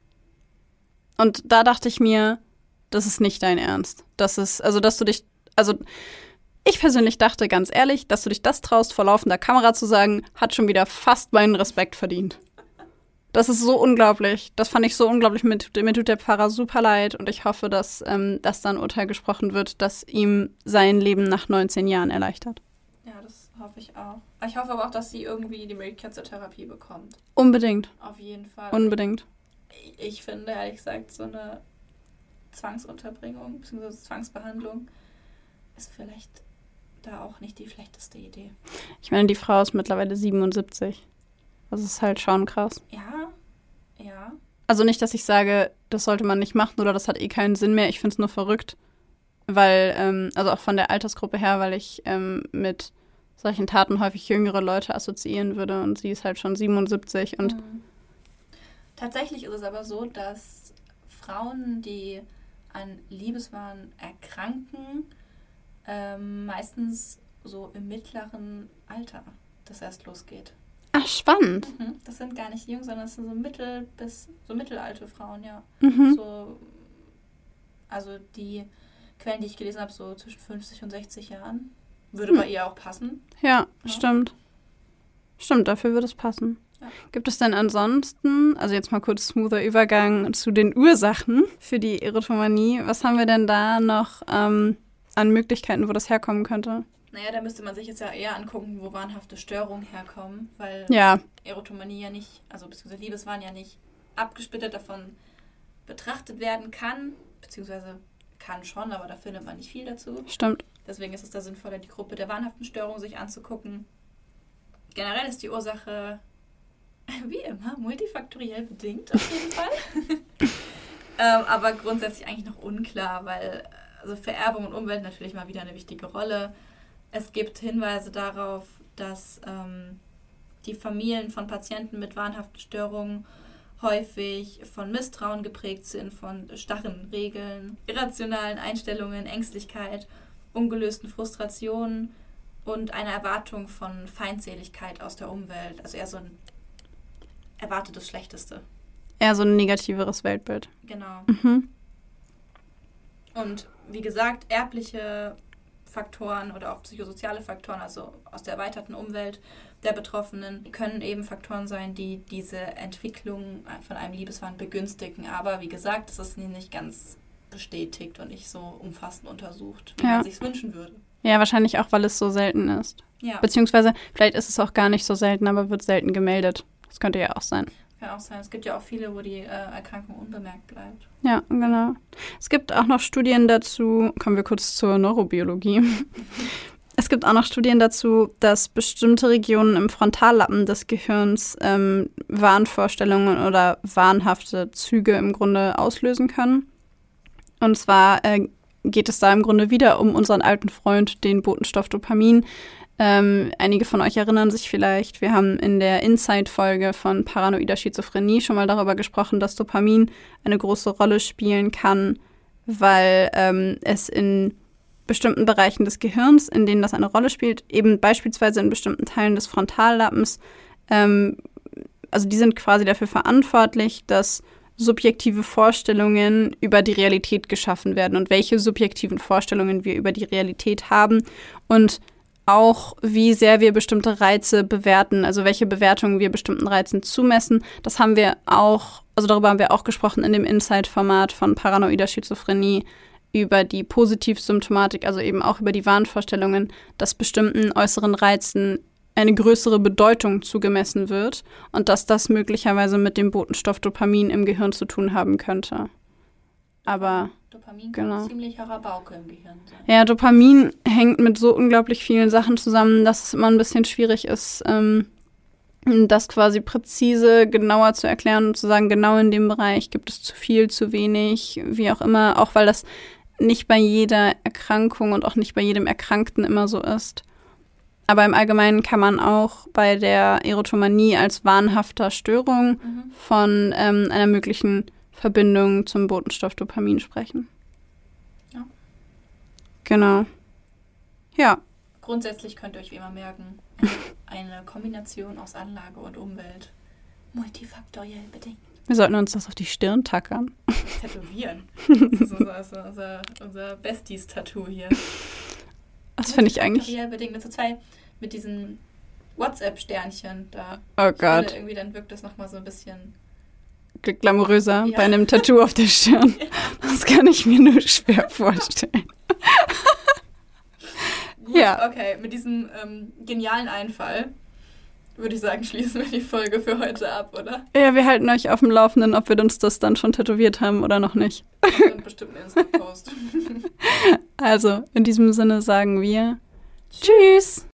Und da dachte ich mir, das ist nicht dein Ernst. Das ist, also, dass du dich, also, ich persönlich dachte, ganz ehrlich, dass du dich das traust, vor laufender Kamera zu sagen, hat schon wieder fast meinen Respekt verdient. Das ist so unglaublich. Das fand ich so unglaublich. Mir, mir tut der Pfarrer super leid und ich hoffe, dass, ähm, dass da ein Urteil gesprochen wird, das ihm sein Leben nach neunzehn Jahren erleichtert. Ja, das hoffe ich auch. Ich hoffe aber auch, dass sie irgendwie die Möglichkeit zur Therapie bekommt. Unbedingt. Auf jeden Fall. Unbedingt. Ich, ich finde, ehrlich gesagt, so eine Zwangsunterbringung bzw. Zwangsbehandlung ist vielleicht da auch nicht die schlechteste Idee. Ich meine, die Frau ist mittlerweile siebenundsiebzig. Das ist halt schon krass. Ja, ja. Also nicht, dass ich sage, das sollte man nicht machen oder das hat eh keinen Sinn mehr. Ich finde es nur verrückt, weil, ähm, also auch von der Altersgruppe her, weil ich ähm, mit solchen Taten häufig jüngere Leute assoziieren würde und sie ist halt schon siebenundsiebzig und mhm. Tatsächlich ist es aber so, dass Frauen, die an Liebeswahn erkranken, ähm, meistens so im mittleren Alter das erst losgeht. Ach, spannend. Mhm. Das sind gar nicht jung, sondern das sind so mittel- bis so mittelalte Frauen, ja. Mhm. So, also die Quellen, die ich gelesen habe, so zwischen fünfzig und sechzig Jahren. Würde hm. bei ihr auch passen. Ja, ja, stimmt. Stimmt, dafür würde es passen. Ja. Gibt es denn ansonsten, also jetzt mal kurz smoother Übergang zu den Ursachen für die Erotomanie, was haben wir denn da noch ähm, an Möglichkeiten, wo das herkommen könnte? Naja, da müsste man sich jetzt ja eher angucken, wo wahnhafte Störungen herkommen, weil ja. Erotomanie ja nicht, also beziehungsweise Liebeswahn ja nicht abgesplittert davon betrachtet werden kann, beziehungsweise kann schon, aber da findet man nicht viel dazu. Stimmt. Deswegen ist es da sinnvoller, die Gruppe der wahnhaften Störungen sich anzugucken. Generell ist die Ursache, wie immer, multifaktoriell bedingt auf jeden Fall. ähm, aber grundsätzlich eigentlich noch unklar, weil also Vererbung und Umwelt natürlich mal wieder eine wichtige Rolle. Es gibt Hinweise darauf, dass ähm, die Familien von Patienten mit wahnhaften Störungen häufig von Misstrauen geprägt sind, von starren Regeln, irrationalen Einstellungen, Ängstlichkeit, ungelösten Frustrationen und einer Erwartung von Feindseligkeit aus der Umwelt. Also eher so ein erwartetes Schlechteste. Eher so ein negativeres Weltbild. Genau. Mhm. Und wie gesagt, erbliche Faktoren oder auch psychosoziale Faktoren, also aus der erweiterten Umwelt der Betroffenen, können eben Faktoren sein, die diese Entwicklung von einem Liebeswahn begünstigen. Aber wie gesagt, das ist nicht ganz bestätigt und nicht so umfassend untersucht, wie ja. man sich wünschen würde. Ja, wahrscheinlich auch, weil es so selten ist. Ja. Beziehungsweise, vielleicht ist es auch gar nicht so selten, aber wird selten gemeldet. Das könnte ja auch sein. Kann auch sein. Es gibt ja auch viele, wo die äh, Erkrankung unbemerkt bleibt. Ja, genau. Es gibt auch noch Studien dazu, kommen wir kurz zur Neurobiologie. Es gibt auch noch Studien dazu, dass bestimmte Regionen im Frontallappen des Gehirns ähm, Wahnvorstellungen oder wahnhafte Züge im Grunde auslösen können. Und zwar äh, geht es da im Grunde wieder um unseren alten Freund, den Botenstoff Dopamin. Ähm, einige von euch erinnern sich vielleicht, wir haben in der Insight-Folge von paranoider Schizophrenie schon mal darüber gesprochen, dass Dopamin eine große Rolle spielen kann, weil ähm, es in bestimmten Bereichen des Gehirns, in denen das eine Rolle spielt, eben beispielsweise in bestimmten Teilen des Frontallappens, ähm, also die sind quasi dafür verantwortlich, dass subjektive Vorstellungen über die Realität geschaffen werden und welche subjektiven Vorstellungen wir über die Realität haben und auch, wie sehr wir bestimmte Reize bewerten, also welche Bewertungen wir bestimmten Reizen zumessen. Das haben wir auch, also darüber haben wir auch gesprochen in dem Insight-Format von paranoider Schizophrenie über die Positivsymptomatik, also eben auch über die Wahnvorstellungen, dass bestimmten äußeren Reizen eine größere Bedeutung zugemessen wird und dass das möglicherweise mit dem Botenstoff Dopamin im Gehirn zu tun haben könnte. Aber Dopamin kann genau. ein ziemlicher Rabauke im Gehirn sein. Ja, Dopamin hängt mit so unglaublich vielen Sachen zusammen, dass es immer ein bisschen schwierig ist, ähm, das quasi präzise, genauer zu erklären und zu sagen, genau in dem Bereich gibt es zu viel, zu wenig, wie auch immer, auch weil das nicht bei jeder Erkrankung und auch nicht bei jedem Erkrankten immer so ist. Aber im Allgemeinen kann man auch bei der Erotomanie als wahnhafter Störung Mhm. von ähm, einer möglichen Verbindung zum Botenstoff Dopamin sprechen. Ja. Genau. Ja, Grundsätzlich könnt ihr euch wie immer merken, eine Kombination aus Anlage und Umwelt, multifaktoriell bedingt. wir sollten uns das auf die Stirn tackern. Tätowieren. Das ist unser, das ist unser, unser Besties-Tattoo hier. Das finde ich eigentlich... Multifaktoriell bedingt mit so zwei, mit diesen WhatsApp-Sternchen da. Oh Ich finde, Gott, irgendwie dann wirkt das nochmal so ein bisschen... glamouröser Ja. bei einem Tattoo auf der Stirn. Das kann ich mir nur schwer vorstellen. Gut, Ja. okay, mit diesem ähm, genialen Einfall würde ich sagen, schließen wir die Folge für heute ab, oder? Ja, wir halten euch auf dem Laufenden, ob wir uns das dann schon tätowiert haben oder noch nicht. Und bestimmt einen Insta-Post. Also, in diesem Sinne sagen wir Tschüss!